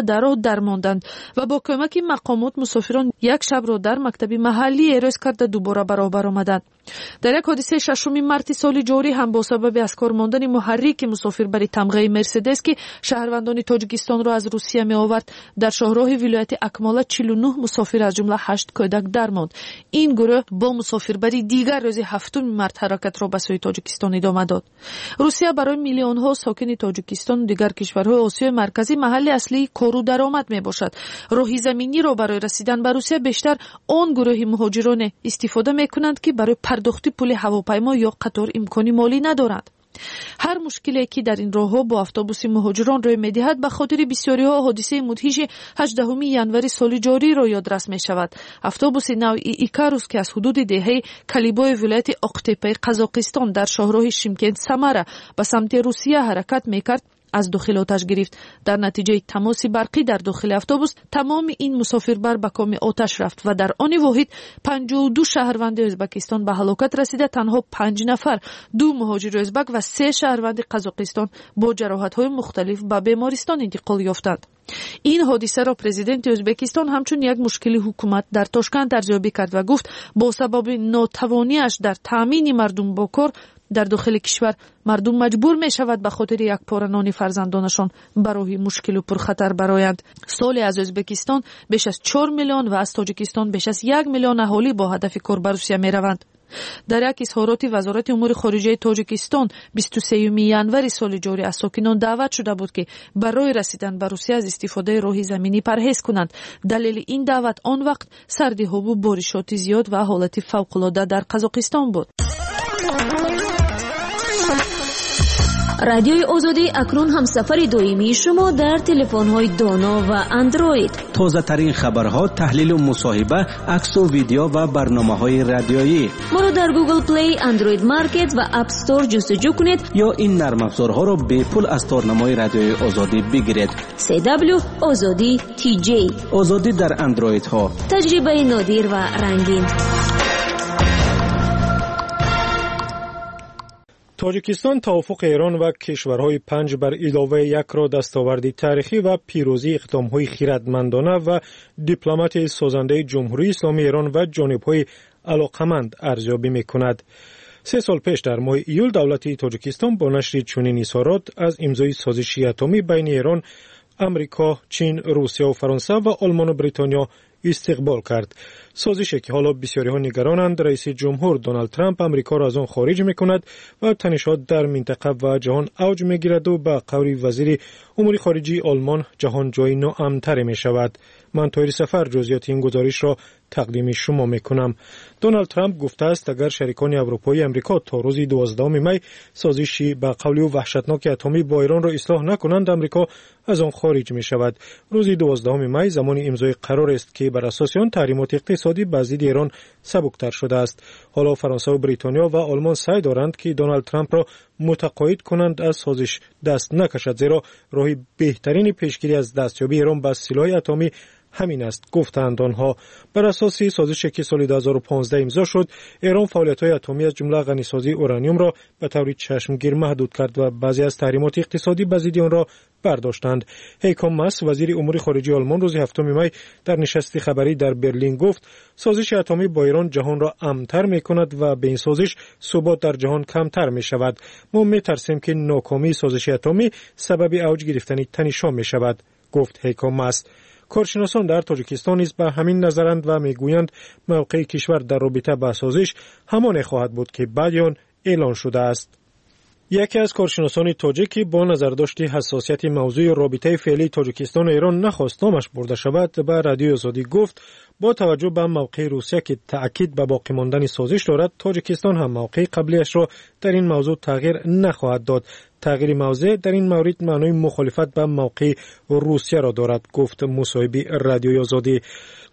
در راه درماندند و با کمک مقامات مسافران یک شب را در مکتب محلی احراز کرده دوباره به راه برآمدند. در یک حادثه ششم مارس سال جاری هم با سبب از کار ماندن محرک مسافربری تمغه مرسدس که شهروندان تاجیکستان را از روسیه می آورد در شاهراه ولایت اکمالا چهل و نه مسافر از جمله هشت کودک درماند. این گروه با مسافربری دیگر روز هفتم مارس حرکت را به سوی تاجیکستان ادامه داد. روسیه برای میلیون ها ساکن تاجیکستان و دیگر کشورهای آسیای مرکزی محل اصلی کار و درآمد می باشد. راه زمینی را برای رسیدن به روسیه بیشتر آن گروه مهاجران استفاده می کنند که برای پرداخت پول هواپیما یا قطار امکانی مالی ندارند. هر مشکلی که در این راهها با اتوبوس مهاجران روی می‌دهد به خاطر بسیاری ها حادثه مدهش هجدهم ینوری سال جاری را یادرس می شود. اتوبوس نوع ایکاروس که از حدود دهه کلیبای ولایت اقتپی قزاقستان در شاهراه شیمکент سمره به سمت روسیه حرکت می‌کرد از داخل آتش گرفت. در نتیجه تماس برقی در داخل اتوبوس تمام این مسافربر به کام آتش رفت و در آن واحد پنجاه و دو شهروند ازبکستان به هلاکت رسیده. تنها پنج نفر، دو مهاجر ازبک و سه شهروند قزاقستان با جراحت‌های مختلف به بیمارستان انتقال یافتند. این حادثه را پرزیدنت ازبکستان همچون یک مشکل حکومت در تاشکند ارزیابی کرد و گفت با سبب ناتوانیش در تامین مردم با کار در داخل کشور مردم مجبور می شود به خاطر یک پاره نان فرزندانشان برای مشکل و پرخطر برآیند. سال از ازبکستان بیش از چهار میلیون و از تاجیکستان بیش از یک میلیون اهالی با هدف کار به روسیه می روند. در یک اظهارات وزارت امور خارجه تاجیکستان بیست و سوم ینوری سال جاری از ساکنان دعوت شده بود که برای رسیدن به روسیه از استفاده راه زمینی پرهیز کنند. دلیل این دعوت آن وقت سردی ها و بارشات زیاد و حالت فوق العاده در قزاقستان بود. رادیوی آزادی اکنون هم سفر دائمی شما در تلفن‌های دانا و اندروید. تازه ترین خبرها، تحلیل و مصاحبه، عکس و ویدیو و برنامه‌های رادیویی. ما را در گوگل پلی، اندروید مارکت و اپ استور جستجو کنید یا این نرم افزارها را به پول از تارنمای رادیوی آزادی بگیرید. سی دبلیو آزادی تی جی. آزادی در اندروید ها. تجربه نادر و رنگین. تاجیکستان توافق ایران و کشورهای پنج بر علاوه یک را دستاوردی تاریخی و پیروزی اقدام‌های خردمندانه و دیپلمات سازنده جمهوری اسلامی ایران و جانب‌های علاقمند ارزیابی می‌کند. سه سال پیش در ماه ایول دولت تاجیکستان با نشر چنین اظهارات از امضای سازش اتمی بین ایران، امریکا، چین، روسیه و فرانسه و آلمان و بریتانیا استقبال کرد. سازشی که حالا بسیاری ها نگرانند رئیس جمهور دونالد ترامپ امریکا را از آن خارج میکند و تنشات در منطقه و جهان اوج میگیرد و به قول وزیر امور خارجه آلمان جهان جای ناامن‌تر می شود. من طاهر سفر جزئیات این گزارش را تقدیم شما میکنم. دونالد ترامپ گفته است اگر شریکان اروپایی امریکا تا روز دوازدهم می سازشی به قول او وحشتناک اتمی با ایران را اصلاح نکنند، امریکا از آن خارج می شود. روز دوازدهم می زمان امضای قرار است که بر اساس آن تحریمات اقتصادی بر ضد ایران سبکتر شده است. حالا فرانسه و بریتانیا و آلمان سعی دارند که دونالد ترامپ را متقاعد کنند از سازش دست نکشد، زیرا راه بهترین پیشگیری از دستیابی ایران به سلاح اتمی همین است، گفتند آنها. بر اساس سازشی که سال دو هزار و پانزده امضا شد، ایران فعالیت‌های اتمی از جمله غنیسازی اورانیوم را به طور چشمگیر محدود کرد و بعضی از تحریمات اقتصادی به ضد آن را برداشتند. هیکو ماس وزیر امور خارجه آلمان روز هفتم می در نشست خبری در برلین گفت سازش اتمی با ایران جهان را امن‌تر می‌کند و به این سازش ثبات در جهان کمتر می‌شود. ما می‌ترسیم که ناکامی سازش اتمی سبب اوج گرفتن تنش‌ها می‌شود، گفت هیکو ماس. کارشناسان در تاجیکستان نیز به همین نظرند و میگویند موقع کشور در رابطه با سازش همان خواهد بود که بعد آن اعلان شده است. یکی از کارشناسان تاجیکی با نظرداشت حساسیت موضوع رابطه فعلی تاجیکستان و ایران نخواست نامش برده شود به رادیو آزادی گفت با توجه به موقع روسیه که تأکید به باقی ماندن سازش دارد، تاجیکستان هم موقع قبلیش را در این موضوع تغییر نخواهد داد. تغییر موضع در این مورد معنای مخالفت با موقع روسیه را دارد، گفت مصاحبه رادیو آزادی.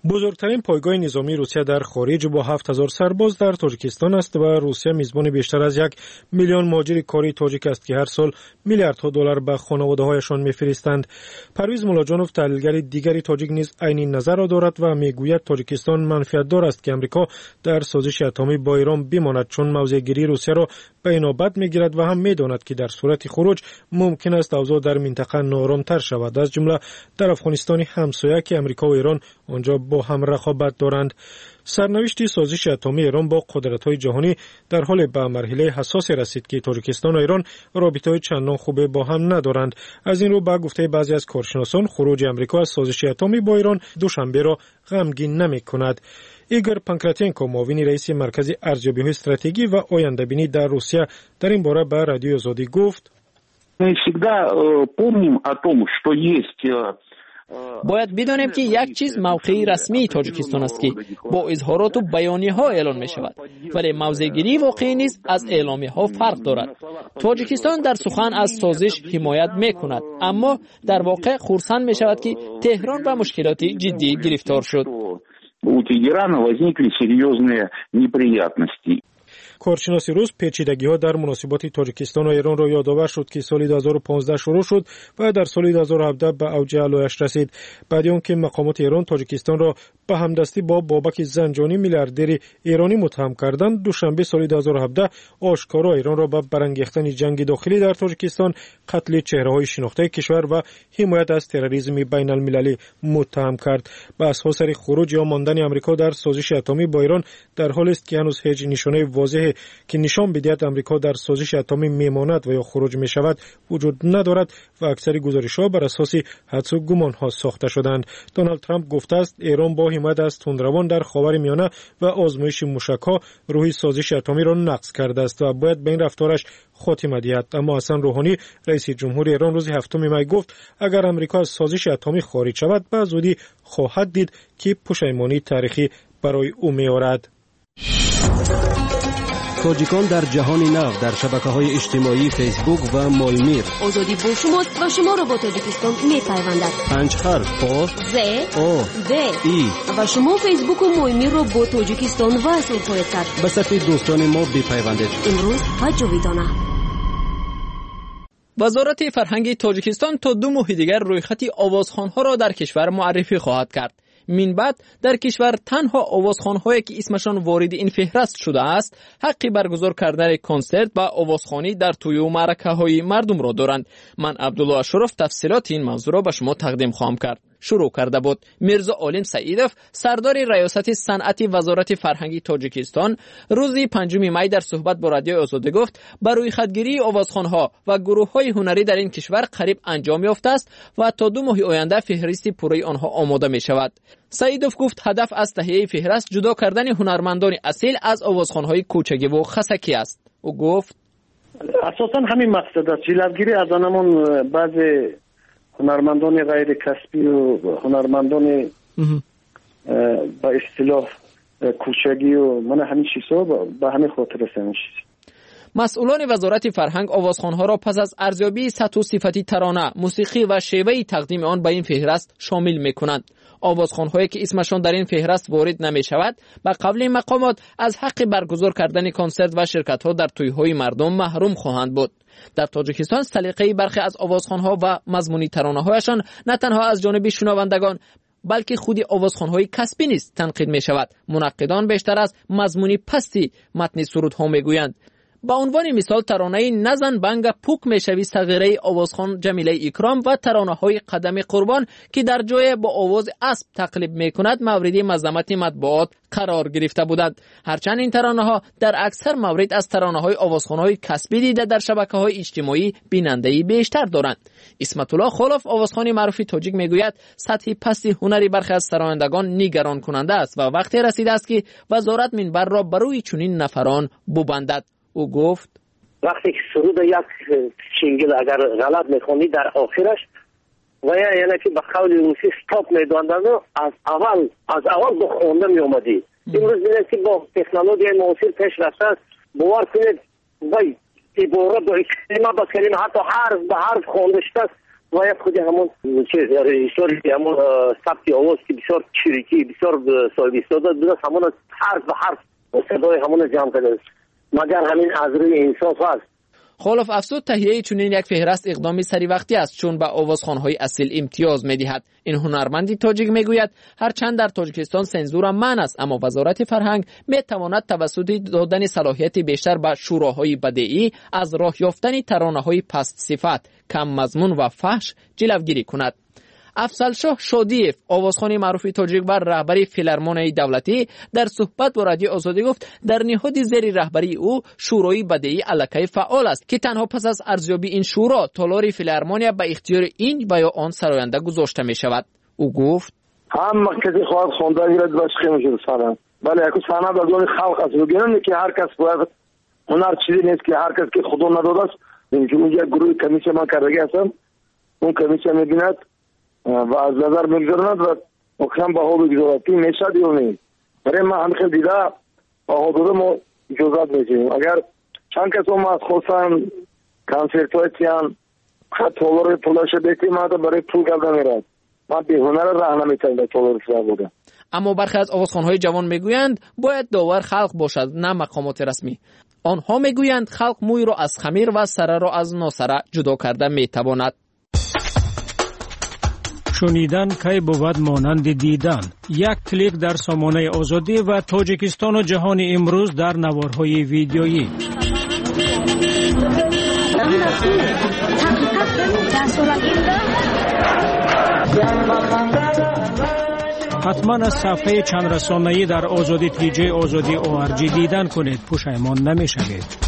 بزرگترین پایگاه نظامی روسیه در خارج با هفت هزار سرباز در تاجیکستان است و روسیه میزبان بیشتر از یک میلیون مهاجر کاری تاجیک است که هر سال میلیاردها دلار به خانواده‌هایشان میفرستند. پرویز مولاجانوف تحلیلگر دیگری تاجیک نیز عین نظر را دارد و میگوید تاجیکستان منفعت‌دار است که آمریکا در سازش اتمی با ایران بماند، چون موضع‌گیری روسیه را به نوبت میگیرد و هم میداند که در صورت خروج ممکن است اوضاع در منطقه نارامتر شود، از جمله در افغانستان همسایه که آمریکا و ایران آنجا با هم رقابت دارند. سرنوشت سازش اتمی ایران با قدرت‌های جهانی در حال به مرحله حساسی رسید که تاجیکستان و ایران رابطه‌های چندان خوب با هم ندارند. از این رو به گفته بعضی از کارشناسان خروج آمریکا از سازش اتمی با ایران دوشنبه را غمگین نمی‌کند. ایگور پانکراتینکو، معاون رئیس مرکز ارزیابی‌های استراتژی و آینده‌بینی در روسیه، در این باره به رادیو آزادی گفت: باید بدانیم که یک چیز موقعی رسمی تاجیکستان است که با اظهارات و بیانیه ها اعلان می شود، ولی موضع‌گیری واقعی نیز از اعلامیه ها فرق دارد. تاجیکستان در سخن از سازش حمایت می کند، اما در واقع خرسند می شود که تهران به مشکلات جدی گرفتار شد. کارشناس روز پیچیدگی‌ها در مناسبات تاجیکستان و ایران را یادآور شد که سال دو هزار و پانزده شروع شد و در سال دو هزار و هفده به اوج علایش رسید. بعد از آنکه مقامات ایران تاجیکستان را به همدستی با بابک زنجانی میلیاردر ایرانی متهم کردند، دوشنبه سال دو هزار و هفده آشکارا ایران را به برانگیختن جنگ داخلی در تاجیکستان، قتل چهره‌های شناخته کشور و حمایت از تروریسم بین المللی متهم کرد. به اساس خروج یا ماندن آمریکا در سازش اتمی با ایران در حالی است که هنوز هیچ نشانه واضح که نشان بدهد آمریکا در سازش اتمی میماند و یا خروج می شود وجود ندارد و اکثر گزارش‌ها بر اساس حدس و گمان‌ها ساخته شدند. دونالد ترامپ گفته است ایران با حمایت از تندروان در خاورمیانه و آزمایش موشک‌ها روحی سازش اتمی را نقض کرده است و باید به این رفتارش خاتمه دهد. اما حسن روحانی رئیس جمهور ایران روز هفتم می گفت اگر آمریکا از سازش اتمی خارج شود به زودی خواهد دید که پشیمانی تاریخی برای او می‌آورد. تاجیکان در جهان نو در شبکه‌های اجتماعی فیسبوک و مایمیر. آزادی با شماست و شما را با تاجیکستان می‌پیوندد. پنج حرف آ ز او د ای و شما فیسبوک و مایمیر را با تاجیکستان وصل خواهید کرد. به صفحه دوستان ما بپیوندید. امروز و جاویدانه. وزارت فرهنگ تاجیکستان تا دو ماه دیگر رویخط آوازخوان‌ها را در کشور معرفی خواهد کرد. من بعد در کشور تنها آوازخوان‌هایی که اسمشان وارد این فهرست شده است حق برگزار کردن کنسرت و آوازخوانی در طوی و معرکه‌های مردم را دارند. من عبدالله اشرف تفصیلات این موضوع را به شما تقدیم خواهم کرد. شروع کرده بود میرزا عالم سعیدов سردار ریاست صنعتی وزارت فرهنگ تاجیکستان روز پنجم می در صحبت با رادیو آزادی گفت برای خودگیری آوازخوان‌ها و گروه‌های هنری در این کشور قریب انجام یافته است و تا دو ماه آینده فهرست پوره آنها آماده می شود. سعیدов گفت هدف از تهیه فهرست جدا کردن هنرمندان اصیل از آوازخوان‌های کوچکی و خسکی است. او گفت اساساً همین مقصد است، جلوگیری از آنمان بعضی هنرمندان غیر کسبی و هنرمندان با اصطلاح کوچگی و من همین چیزا به همین خاطر است. مسئولان وزارت فرهنگ آوازخوان‌ها را پس از ارزیابی سطح و صفتی ترانه، موسیقی و شیوه تقدیم آن به این فهرست شامل می‌کنند. آوازخوان‌هایی که اسمشان در این فهرست وارد نمی‌شود به قول مقامات از حق برگزار کردن کنسرت و شرکت‌ها در توی‌های مردم محروم خواهند بود. در تاجیکستان سلیقه برخی از آوازخوان‌ها و مضمون ترانه‌هایشان نه تنها از جانب شنوندگان بلکه خود آوازخوان‌های کسبی نیز تنقید می‌شود. منقدان بیشتر از مضمون پستی متن سرودها می‌گویند. با عنوان مثال ترانه نزن بنگ پوک میشوی صغیره آوازخوان جمیله اکرام و ترانه‌های قدم قربان که در جای با آواز اسب تقلید می‌کند مورد مذمت مطبوعات قرار گرفته بودند. هرچند این ترانه‌ها در اکثر مورد از ترانه‌های آوازخوان‌های کسبی دیده در شبکه‌های اجتماعی بیننده‌ای بیشتر دارند. اسمت الله خالف آوازخوان معروف تاجیک میگوید سطح پست هنری برخی از سرایندگان نگران کننده است و وقتی رسیده است که وزارت منبر را برای چنین نفران ببندد. او گفت وقتی که سرود یک سینگل اگر غلط میخونی در آخرش و یا یعنی که به قول روسی استاپ میدوندن از اول از اول بخونده میومدی. امروز دیدید که با تکنولوژی معاصر پیش رفته است، باور کنید وای عبارت با کلمه با کلمه حتی حرف به حرف خونده شده است باید خود همون چیز رژیسوری همون ثبت آواز که بسیار چریکی بسیار صاحب استعداد بود، همون حرف به حرف صدای همون جمع کرده، مگر همین از روی انصاف است. خالف افزود تهیه چنین یک فهرست اقدامی سری وقتی است، چون به آوازخوان‌های اصیل امتیاز می‌دهد. این هنرمندی تاجیک میگوید هرچند در تاجیکستان سنزور منع است، اما وزارت فرهنگ میتواند توسط دادن صلاحیت بیشتر به شوراهای بدیعی از راه یافتن ترانه‌های پست صفت، کم مضمون و فحش جلوگیری کند. افضلشاه شادیف، آوازخوان معروف تاجیک و رهبری فیلارمونی دولتی، در صحبت با رادیو آزادی گفت در نهاد زیر رهبری او شورای بدیعی الکی فعال است که تنها پس از ارزیابی این شورا تالار فیلارمونیا به اختیار این و یا آن سراینده گذاشته می شود. او گفت هم کسی خواهد خوانده گیرد باش خیلی شد سنه، ولی اکو سنه از اون خلق است بگیرن که هر کس باید هنر چیزی نیست که هر کس که خدا نداده است. اینکه اونجا گروه کمیسیون من کردگی هستم، اون کمیسیون میبیند و از نظر میگذارند و مکرم بها بگذارد این میشد یا نیم. برای ما همه خیلی دیده بها داده ما اجازت میشیم. اگر چند کس هم از خواستن کنسرت های تیان تولار پولاش بیتی ما دا برای پول کرده میرد، ما به هنر راه نمیتونیم به تولار فرا بوده. اما برخی از آوازخوان‌های جوان میگویند باید داور خلق باشد نه مقامات رسمی. آنها میگویند خلق موی را از خمیر و سره را از ناسره جدا کرده میتواند. شنیدن کی بود مانند دیدن. یک کلیک در سامانه آزادی و تاجیکستان و جهان امروز در نوارهای ویدیویی. حتما از صفحه چند رسانه‌ای در آزادی تیجی آزادی او ار جی دیدن کنید، پشیمان نمی‌شوید.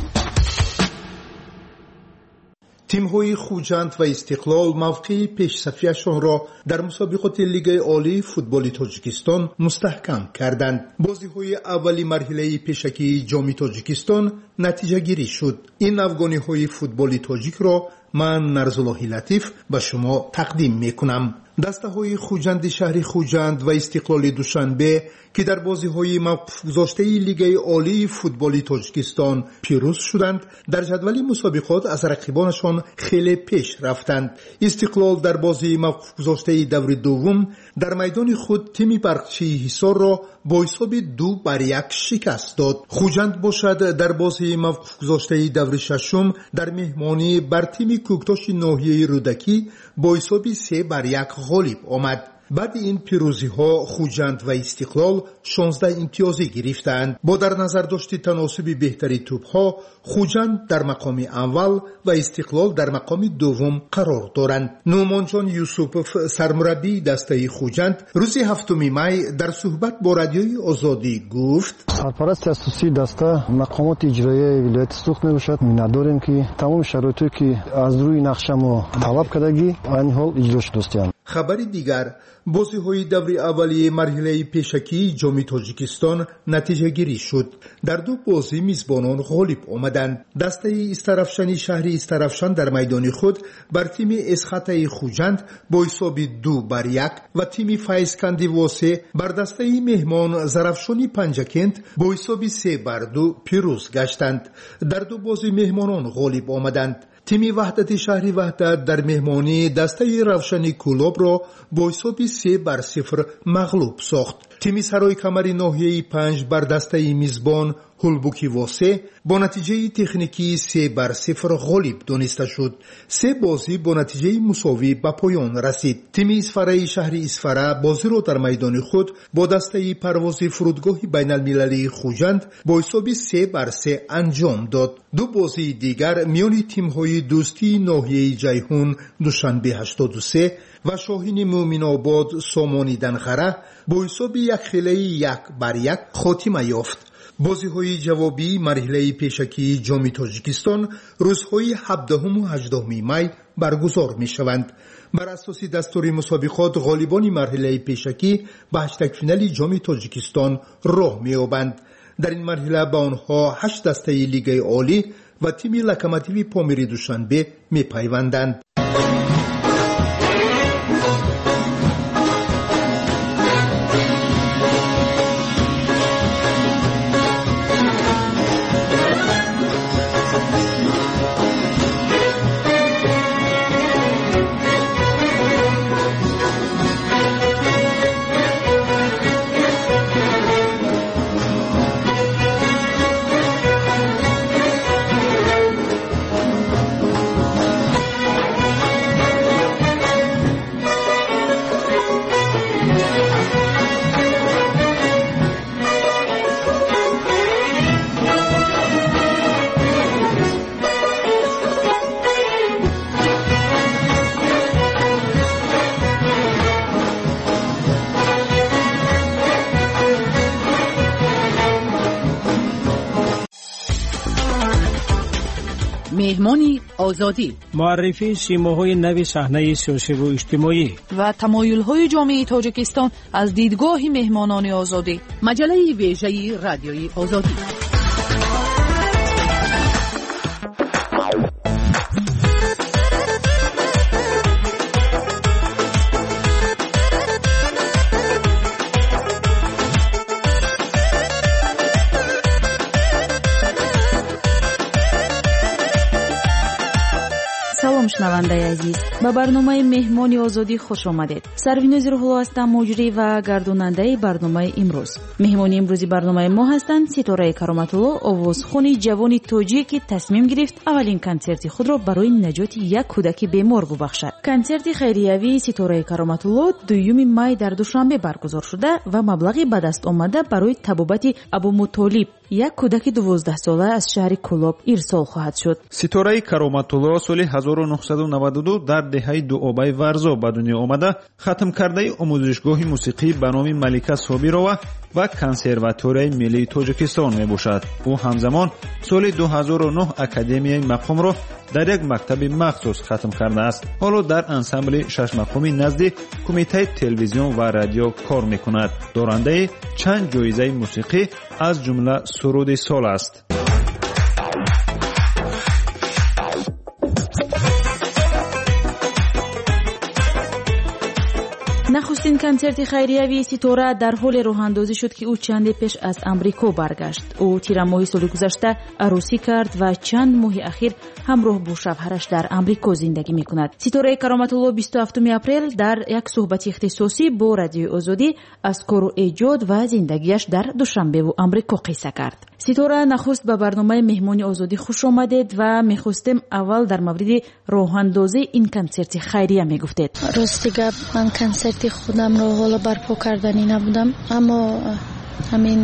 تیم‌های خوجند و استقلال موقع پیش‌صفیه‌شان را در مسابقات لیگ عالی فوتبال تاجیکستان مستحکم کردند. بازی‌های اولی مرحله پیشکی جام تاجیکستان نتیجه گیری شد. این افغانی‌های فوتبال تاجیک را من نرزالله لطیف به شما تقدیم می‌کنم. دسته‌های خوجند شهر خوجند و استقلال دوشنبه که در بازی‌های موقف گذاشته لیگ عالی فوتبال تاجیکستان پیروز شدند، در جدول مسابقات از رقیبانشان خیلی پیش رفتند. استقلال در بازی موقف گذاشته دور دوم در میدان خود تیم برقچی حصار را با حساب دو بر یک شکست داد. خوجند باشد در بازی موقف گذاشته دور ششم در مهمانی بر تیم کوکتاش ناحیه رودکی با حساب سه بر یک غالب آمد. بعد این پیروزی ها خوجند و استقلال شانزده امتیازی گرفتند. با در نظر داشت تناسب بهتری توپ ها خوجند در مقام اول و استقلال در مقام دوم قرار دارند. نومان جان یوسوف سرمربی دسته خوجند روز هفتم می در صحبت با رادیوی آزادی گفت سرپرست اساسی دسته مقامات اجرایی ولایت سوخت میباشد. می‌نداریم که تمام شرایطی که از روی نقشه ما طلب کردگی این حال اجرا شده. خبری دیگر بازی‌های دور اولیه مرحله پیشکی جام تاجیکستان نتیجه گیری شد. در دو بازی میزبانان غالب آمدند. دسته استرافشانی شهری استرافشان در میدان خود بر تیم اسخطه خوجند با حساب دو بر یک و تیم فایزکندی واسه بر دسته مهمان زرافشانی پنجکند با حساب سه بر دو پیروز گشتند. در دو بازی مهمانان غالب آمدند. تیم وحدت شهری وحدت در مهمانی دسته روشنی کلوب را با حساب سه بر صفر مغلوب ساخت. تیم سرای کمری ناحیه پنج بر دسته میزبان هلبوکی واسه با نتیجه تکنیکی سه بر صفر غالب دانسته شد. سه بازی با نتیجه مساوی به پایان رسید. تیم اسفره شهری اسفره بازی را در میدان خود با دسته پرواز فرودگاه بین المللی خوجند با حساب سه بر سه انجام داد. دو بازی دیگر میان تیم های دوستی ناحیه جیهون دوشنبه هشتاد و سه و شاهین مومن آباد سامانی دنخره با حساب یک خیلی یک بر یک خاتمه یافت. بازی های جوابی مرحله پیشکی جام تاجیکستان روزهای هفدهم و هجدهم می برگزار می شوند. بر اساس دستور مسابقات غالبان مرحله پیشکی به هشتگ فینال جام تاجیکستان راه می یابند. در این مرحله به آنها هشت دسته لیگ عالی و تیم لوکوموتیو پامیری دوشنبه می پیوندند. مهمانی آزادی، معرفی سیماهای نو صحنه سیاسی و اجتماعی و تمایل‌های جامعه تاجیکستان از دیدگاه مهمانان آزادی. مجله ویژه رادیوی آزادی. салом шунавандаи азиз, ба барномаи меҳмони озодӣ хуш омадед. Сарвинози Рӯҳулло ҳастам, муҷрӣ ва гардонандаи барномаи имрӯз. меҳмони имрӯзи барномаи мо ҳастанд Ситораи Кароматулло, овозхони ҷавони тоҷик ки тасмим гирифт аввалин консерти худро барои наҷоти як кӯдаки бемор бубахшад. Консерти хайриявии Ситораи Кароматулло дуюми май дар душанбе баргузор шуда ва маблағи ба даст омада барои табобати Абумутолиб, як кӯдаки дувоздаҳсола аз шаҳри Кӯлоб ирсол хоҳад шуд. Ситораи Кароматулло соли ҳазору нуҳсаду наваду ду дар деҳаи дуобаи Варзо ба дунё омада хатмкардаи омӯзишгоҳи мусиқӣ ба номи Малика Собирова ва консерваторияи миллии Тоҷикистон мебошад. ӯ ҳамзамон соли ду ҳазору нӯҳ академияи мақомро дар як мактаби махсус хатм кардааст. ҳоло дар ансамбли шашмақоми назди кумитаи телевизион ва радио кор мекунад. дорандаи чанд ҷоизаи мусиқӣ аз ҷумла суруди сол аст. нахустин консерти хайриявии Ситора дар ҳоле роҳандозӣ шуд ки ӯ чанде пеш аз амрико баргашт. ӯ тирамоҳи соли гузашта арӯсӣ кард ва чанд моҳи ахир ҳамроҳ бо шавҳараш дар амрико зиндагӣ мекунад. Ситораи Кароматулло бисту ҳафтуми апрел дар як суҳбати ихтисосӣ бо Радиои Озодӣ аз кору эҷод ва зиндагиаш дар Душанбеву амрико қисса кард. Ситора нахуст ба барномаи меҳмони озодӣ хуш омадед ва мехостем аввал дар мавриди роҳандозии ин консерти хайрия мегуфтед. рости гап, ман консерти худамро ҳоло барпо карданӣ набудам, аммо ҳамин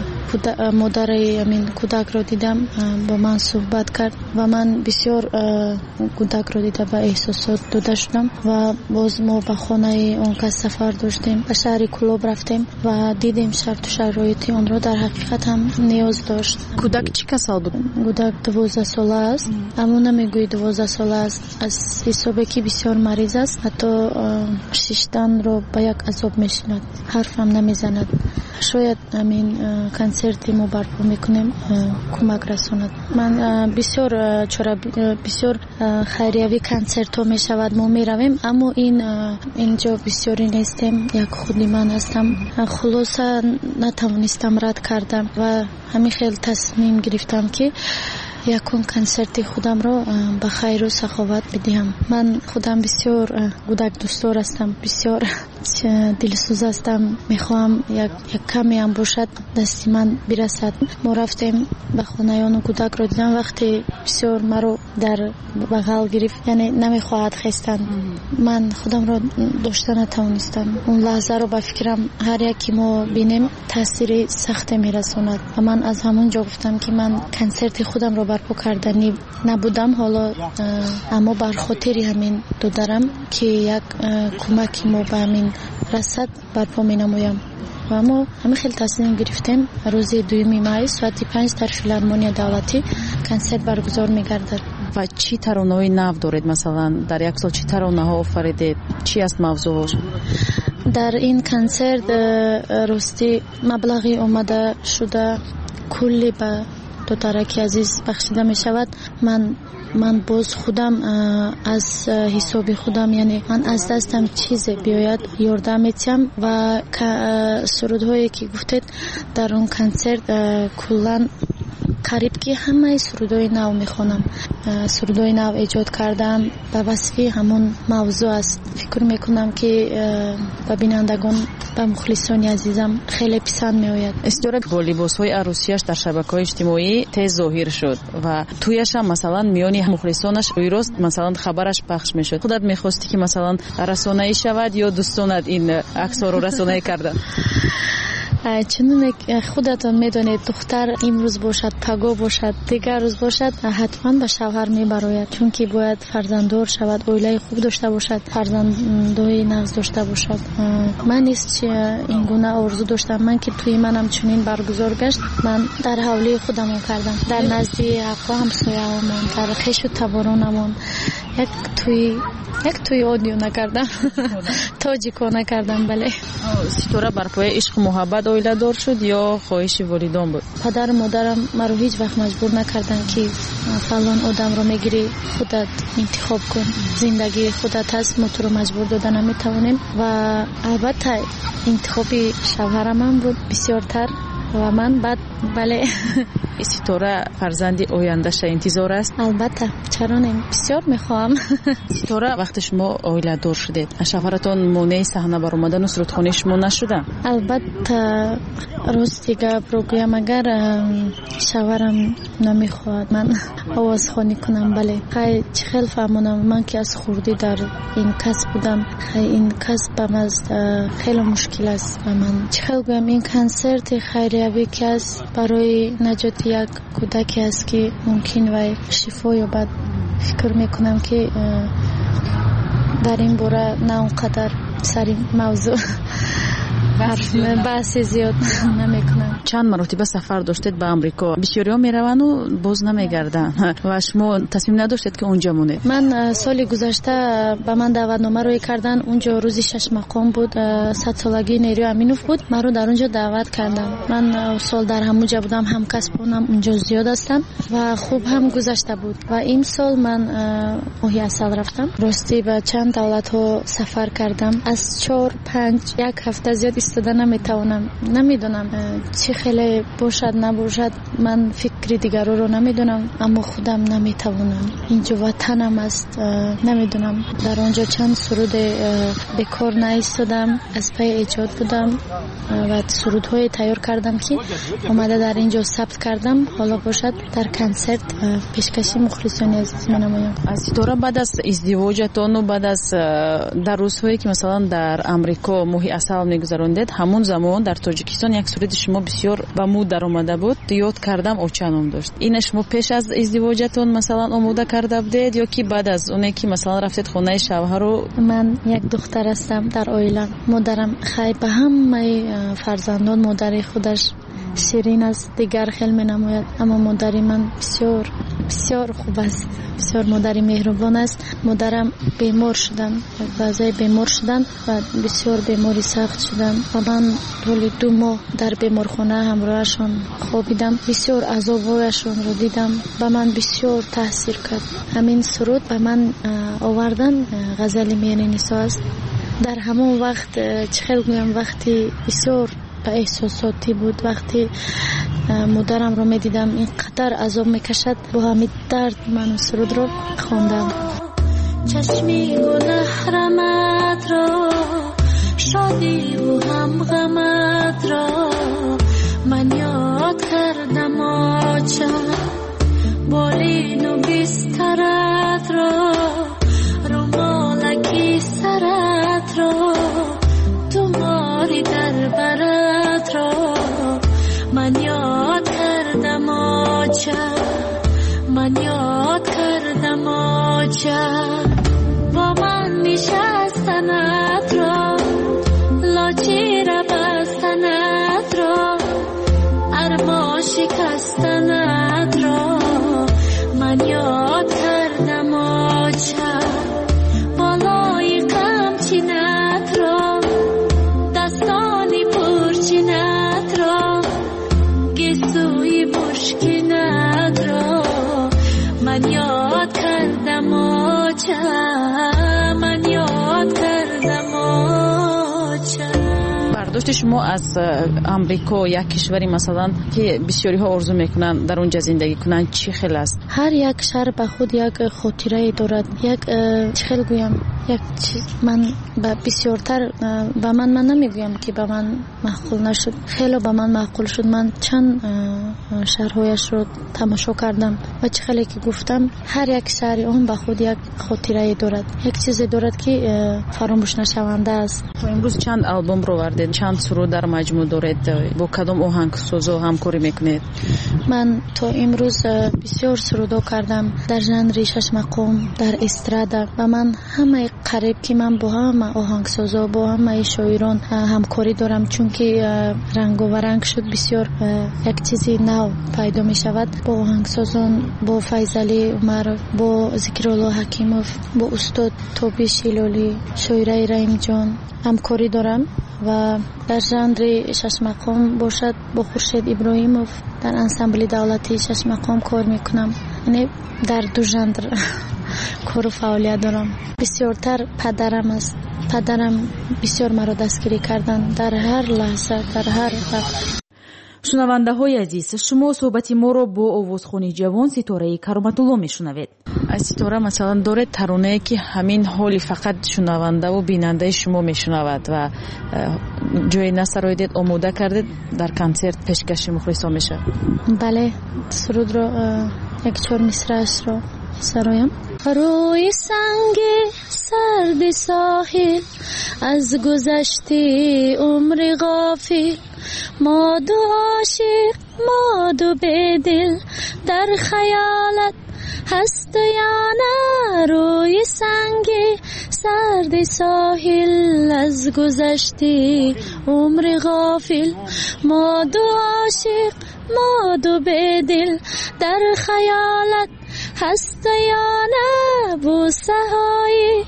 модари ҳамин кӯдакро дидам, бо ман суҳбат кард ва ман бисёр кӯдакро дида ба эҳсосот дода шудам ва боз мо ба хонаи он кас сафар доштем, ба шаҳри Кӯлоб рафтем ва дидем шарту шароити онро. дар ҳақиқат ҳам ниёз дошт. кӯдак чӣ касал буд? кӯдак дувоздаҳ сола аст, аммо намегӯи дувоздаҳ сола аст, аз ҳисобе ки бисёр мариз аст, ҳатто шишданро ба як азоб мешинад, ҳарфам намезанад. шояд ҳамин консерти мо барпо мекунем кӯмак расонад. ман бисёр чора бисёр хайриявӣ консертҳо мешавад, мо меравем, аммо ин инҷо бисёрӣ нестем, як худи ман ҳастам. хулоса натавонистам рад кардам ва ҳамин хел тасмим гирифтам ки якум консерти худамро ба хайру саховат бидиҳам. ман худам бисёр кӯдак дӯстдор ҳастам, бисёр дилсӯз ҳастам, мехоҳам як каме ам бошад дасти ман бирасад. мо рафтем ба хонаи ону кӯдакро дидам, вақте бисёр маро дар бағал гирифт, яъне намехоҳад хестан. ман худамро дошта натавонистам. он лаҳзаро ба фикрам ҳар яки мо бинем таъсири сахте мерасонад ва ман аз ҳамон ҷо гуфтам ки ман консерти худамро барпо кардани набудам, ҳоло аммо бар хотири ҳамин додарам ки як кӯмаки мо ба ҳамин расад барпо менамоям. ва мо ҳамин хел тасмим гирифтем рӯзи дуюми май соати панҷ дар филармония давлатӣ консерт баргузор мегардад. ва чӣ таронаҳои нав доред? Масалан дар як сол чӣ таронаҳо офаридед? чӣ аст мавзӯъ? дар ин консерт рости маблағи омада шуда кулли ба додараки азиз бахшида мешавад. ман ман боз худам аз ҳисоби худам, яъне ман аз дастам чизе биёяд ёрдам метиҳам ва сурудҳое ки гуфтед дар он консерт куллан қариб ки ҳамаи сурудҳои нав мехонам. сурудҳои нав эҷод кардам, ба васфи ҳамон мавзӯъ аст. фикр мекунам ки ба бинандагон, ба мухлисони азизам хеле писанд меояд. Истора бо либосҳои арӯсияш дар шабакаҳои иҷтимоӣ тез зоҳир шуд ва туяшам масалан миёни мухлисонаш рӯйрост масалан хабараш пахш мешуд. худат мехости ки масалан расонаӣ шавад ё дӯстонат ин аксҳоро расонаӣ карда? چون خودتون میدونید دختر امروز باشد پگاه باشد دیگر روز باشد حتما به شوهر میبراید، چون که باید فرزنددار شود، اویله خوب داشته باشد، فرزندای نغز داشته باشد. من نیست چه این گونه آرزو داشتم. من که توی منم چنین برگزار گشت، من در حولی خودم کردم، در نزد حقا همسایه‌ام، در خیش و تبارانم یک توی یک توی آدیو نکردم تاجیکو نکردم. بله. ستاره بر پای عشق محبت اویله دار شد یا خواهش والدان بود؟ پدر و مادرم مرا هیچ وقت مجبور نکردن که فلان آدم رو میگیری خودت انتخاب کن، زندگی خودت هست، ما تو رو مجبور دادن نمیتونیم. و البته انتخابی شوهرم هم بود بسیارتر و من بعد بله. ستاره فرزندی آینده‌اش انتظار است؟ البته، چرا نه، بسیار میخوام. ستاره وقتی شما اویله دار شدید شوهرتون مانع صحنه بر اومدن و سرودخانه شما نشده؟ البته روز دیگه بگویم اگر شوهرم نمیخواد من آواز خوانی کنم. بله خیلی خیلی فهمونم من که از خوردی در این کسب بودم، خیلی این کسبم از خیلی مشکل است و من خیلی گویم این کنسرت خیریوی که است برای نجات یک کودکی است که ممکن وای شفا یابد. فکر میکنم که در این باره نه اونقدر سر این موضوع بحث زیاد نمیکنم. چند مرتبه سفر داشتید به امریکا، بسیاری ها میروند و باز نمیگردن و شما تصمیم نداشتید که اونجا مونید؟ من سال گذشته به من دعوتنامه روی کردن، اونجا روزی شش مقام بود، صد سالگی نیروی امینوف بود، من رو در اونجا دعوت کردن. من سال در همونجا بودم، هم کسبونم اونجا زیاد هستم و خوب هم گذشته بود. و این سال من ماهی اصل رفتم، راستی به چند دولت ها سفر کردم، از چهار پنج یک هفته زیاد استاده نمیتونم، نمیدونم چی خیلی باشد نباشد، من فکری دیگر رو نمیدونم، اما خودم نمیتونم. اینجا وطنم است، نمیدونم در اونجا چند سرود بکار نایستادم، از پای ایجاد بودم و سرودهای تیار کردم که اومده در اینجا ثبت کردم. حالا باشد در کنسرت پیشکشی مخلصان عزیز منمایم. از ستاره بعد از ازدواجتون و بعد از در روزهایی که مثلا در امریکا ماهی اصل میگذروندید، همون زمان در تاجیکستان یک سرود شما بسیار به مود در اومده بود، یاد کردم اوچانم داشت. این شما پیش از ازدواجتون مثلا آماده کرده بودید یا کی بعد از اونه که مثلا رفتید خونه شوهر رو؟ من یک دختر هستم در عائله، مادرم خیلی به همه فرزندان مادر خودش شیرین است، دیگر خیلی می نماید، اما مادری من بسیار بسیار خوب است، بسیار مادری مهربان است. مادرم بیمار شدن، وضعی بیمار شدن و بسیار بیماری سخت شدن و من طول دو ماه در بیمارخانه همراهشون خوابیدم، بسیار عذابهایشون رو دیدم، به من بسیار تاثیر کرد. همین سرود به من آوردن غزل میان نسا است. در همون وقت چه گویم، وقتی بسیار به احساساتی بود، وقتی مادرم رو می دیدم اینقدر عذاب میکشد، با همین درد من سرود رو خواندم. چشمی گناه رمت را، شادی و هم غمت را، من یاد کردم آچه بالین و بسترت را، رومالکی سرت را، تو ماری در برت را، من یاد کردم آچه، من یاد کردم آچه، با من نشستنت را، لاچی را بستنت را، ارما شکستنت را، من یاد کردم آچه، بالای قمچینت را، دستانی پرچینت را، گسوی بشکینت را، من یاد کردم آچه، من یاد کردم آچه. برداشت شما از امریکا، یک کشوری مثلا که بسیاری ها آرزو میکنن در اونجا زندگی کنن، چی خیلی است؟ هر یک شهر به خود یک خاطره دارد، یک چه خیلی گویم یک چیز من بسیارتر به من من نمیگویم که به من معقول نشد، خیلی به من معقول شد. من چند شهرهایش رو تماشا کردم و چه خیلی که گفتم هر یک شهری اون به خود یک خاطره دارد، یک چیزی دارد که فراموش نشونده است. امروز چند آلبوم رو وردید، چند سرود در مجموع دارید، با کدام آهنگسازا همکاری میکنید؟ من تا امروز بسیار سرودا کردم در ژانر شش مقام، در استرادا و من همه قریب که من با همه آهنگسازا با همه شاعران همکاری دارم، چون که رنگ و رنگ شد بسیار یک چیزی نو پیدا می شود. با آهنگسازان، با فیضعلی عمر، با ذکرالله حکیموف، با استاد توبیش هلالی، شاعره رحیم جان همکاری دارم و در ژانر شش مقام باشد با خورشید ابراهیموف در انسامبل دولتی شش مقام کار میکنم. یعنی در دو ژانر کار و فعالیت دارم. بسیارتر پدرم است. پدرم بسیار مرا دستگیری کردن در هر لحظه، در هر وقت. شنونده های عزیز، شما صحبت ما رو با آوازخوانی جوان ستاره کرامت‌الله میشنوید. از ستاره مثلا داره ترانه که همین حالی فقط شنونده و بیننده شما میشنود و جای نسرایدید آماده کردید در کنسرت پیشکش مخلصا میشه؟ بله، سرود رو یک چهار مصرعش رو سرایم. روی سنگ سرد ساحل از گذشته عمر غافل، ما دو عاشق ما دو بدل در خیالت هست یا نه. روی سنگ سرد ساحل از گذشته عمر غافل، ما دو عاشق ما دو بدل در خیالت هست یا نه. بوسه های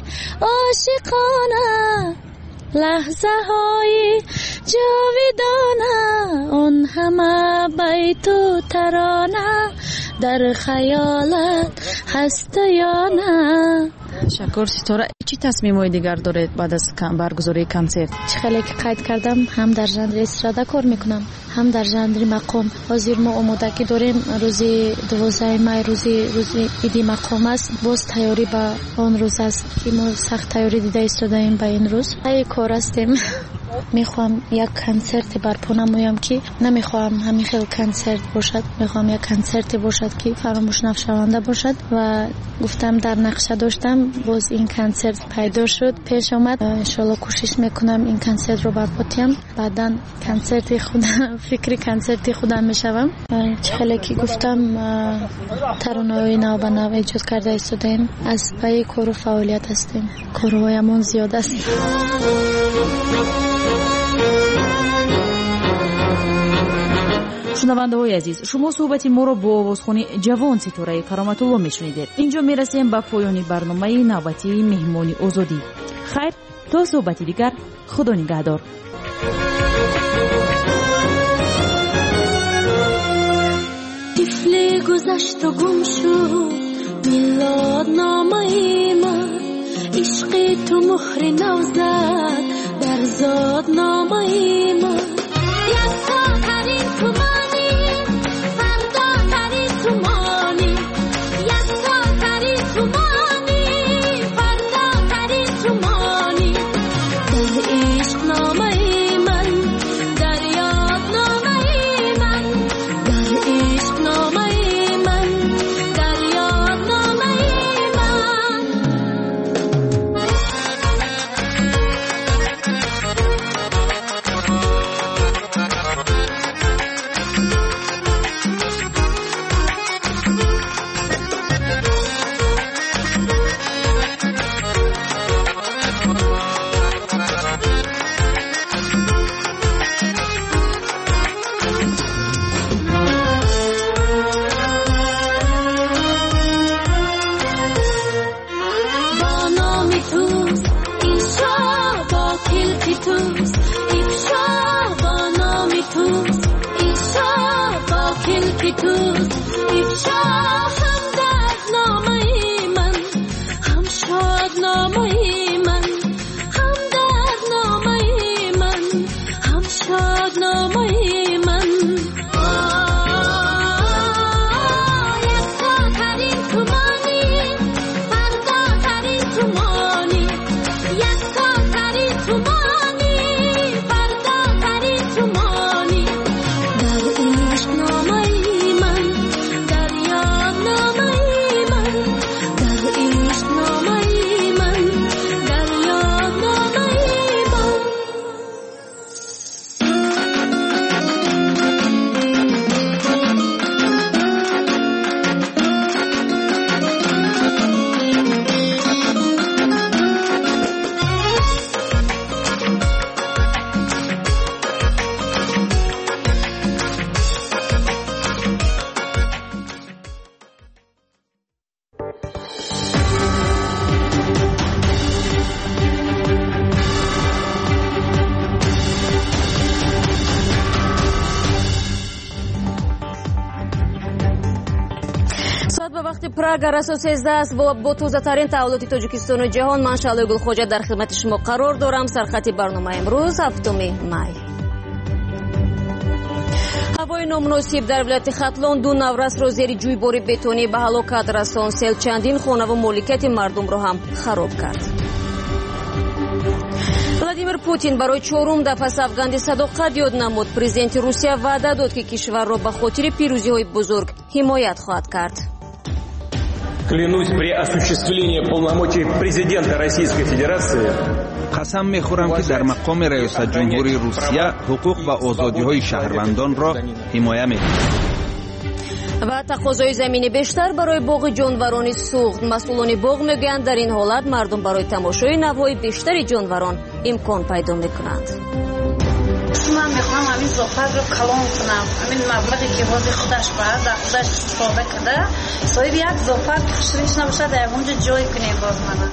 عاشقانه، لحظه های جاودانه، اون همه بیت و ترانه در خیالت هست یا نه. شکر ستاره. چی تصمیم‌های دیگر دارید بعد از برگزاری کنسرت؟ خیلی که قید کردم هم در ژانر استرادا کار میکنم هم در ژانر مقام. حاضر ما آمادگی داریم روزی دوازده می روزی روزی ایدی مقام است. باز تیاری به آن روز است که ما سخت تیاری دیده ایستادیم به این روز. ای کار هستیم. میخوام یک کنسرت برپا نمایم که نمیخوام همین خیلی کنسرت باشد، میخوام یک کنسرت باشد که فراموش نشونده باشد و گفتم در نقشه داشتم، باز این کنسرت پیدا شد پیش آمد. ان شاء الله کوشش میکنم این کنسرت رو برپا کنم. بعداً کنسرت خودم فکر کنسرت خودم میشوم. خیلی که گفتم ترانه‌های نو به نو ایجاد کرده ایستادیم، از پای کار و فعالیت هستیم، کارهایمون زیاد است. شنونده های عزیز، شما صحبت ما رو با آوازخوانی جوان ستاره کرامت‌الله میشنیدید. اینجا میرسیم به پایان برنامه نوبتی مهمانی آزادی. خیر، تا صحبتی دیگر، خدا نگهدار. طفل گذشت و گم شد میلاد نامه من، عشق تو مهر نو زد در زاد نامه من. یکتا ترین تو مانی، فردا ترین تو مانی، یکتا ترین تو مانی، فردا ترین تو مانی. در عشق نامه من، در یاد نامه من، در عشق نامه من، در یاد نامه من. ساعت به وقت پراگ رسو سیزده است و با توزه ترین تحولات تاجیکستان و جهان. من شعله گلخوجه در خدمت شما قرار دارم. سرخط برنامه امروز هفتم می. ҳавои номуносиб дар вилояти хатлон ду наврасро зери ҷӯйбори бетонӣ ба ҳалокат расон. сел чандин хонаву моликияти мардумро ҳам хароб кард. владимир путин барои чорум дафъа савганди садоқат ёд намуд. президенти русия ваъда дод ки кишварро ба хотири пирӯзиҳои бузург ҳимоят хоҳад кард. Клянусь при осуществлении полномочий президента Российской Федерации. قسم میخورم که در مقام ریاست جمهوری روسیه حقوق و آزادی های شهروندان را حمایت میکنم. و تقاضای زمین بیشتر برای باغ جانوراні سوخت. مسئولان باغ میگویند در این حالت مردم برای تماشای نوهای بیشتری جانوران امکان پیدا میکنند. من میخوام همین زوفر رو کلان کنم. همین مبلغی که واسه خودش باید در خودش استفاده کرده. صاحب یک زوفر که خشریش نباشه در اونجا جای کنه باز منه.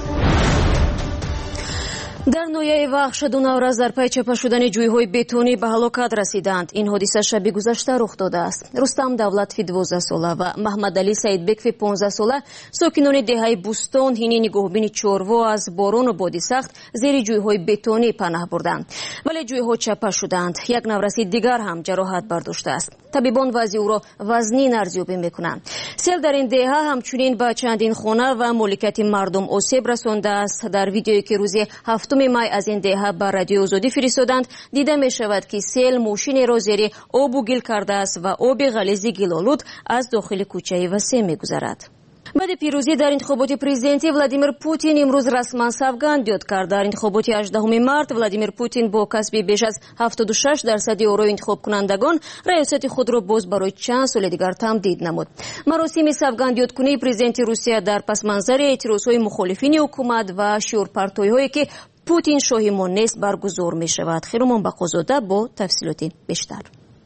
дар ноҳияи вахш ду навраз дар пай чапа шудани ҷӯйҳои бетонӣ ба ҳалокат расиданд. ин ҳодиса шаби гузашта рух додааст. рустам давлатви двоздаҳ сола ва маҳмадалӣ саидбекови понздаҳ сола сокинони деҳаи бустон ҳини нигоҳбини чорво аз борону боди сахт зери ҷӯйҳои бетонӣ панаҳ бурданд. вале ҷӯйҳо чапа шуданд. як навраси дигар ҳам ҷароҳат бардоштааст. табибон вазъи ӯро вазнин арзёбӣ мекунанд. сел дар ин деҳа ҳамчунин ба чандин хона ва моликияти мардум осеб расондааст. дар видеое ки рӯзи ҳафтум май аз ин деҳа ба радиои озодӣ фиристоданд дида мешавад ки сел мошинеро зери обу гил кардааст ва оби ғализи гилолуд аз дохили кӯчаи васеъ мегузарад. баъди пирӯзӣ дар интихоботи президентӣ владимир путин имрӯз расман савганд ёд кард. дар интихоботи ҳаждаҳуми март владимир путин бо касби беш аз ҳафтоду шаш дарсади орои интихобкунандагон раёсати худро боз барои чанд соли дигар тамдид намуд. маросими савгандёдкунии президенти русия дар пасманзари эътирозҳои мухолифини ҳукумат ва шиёрпартоиҳое ки путин шоҳи мо нест баргузор мешавад. хиромон бақозода бо тафсилоти бештар.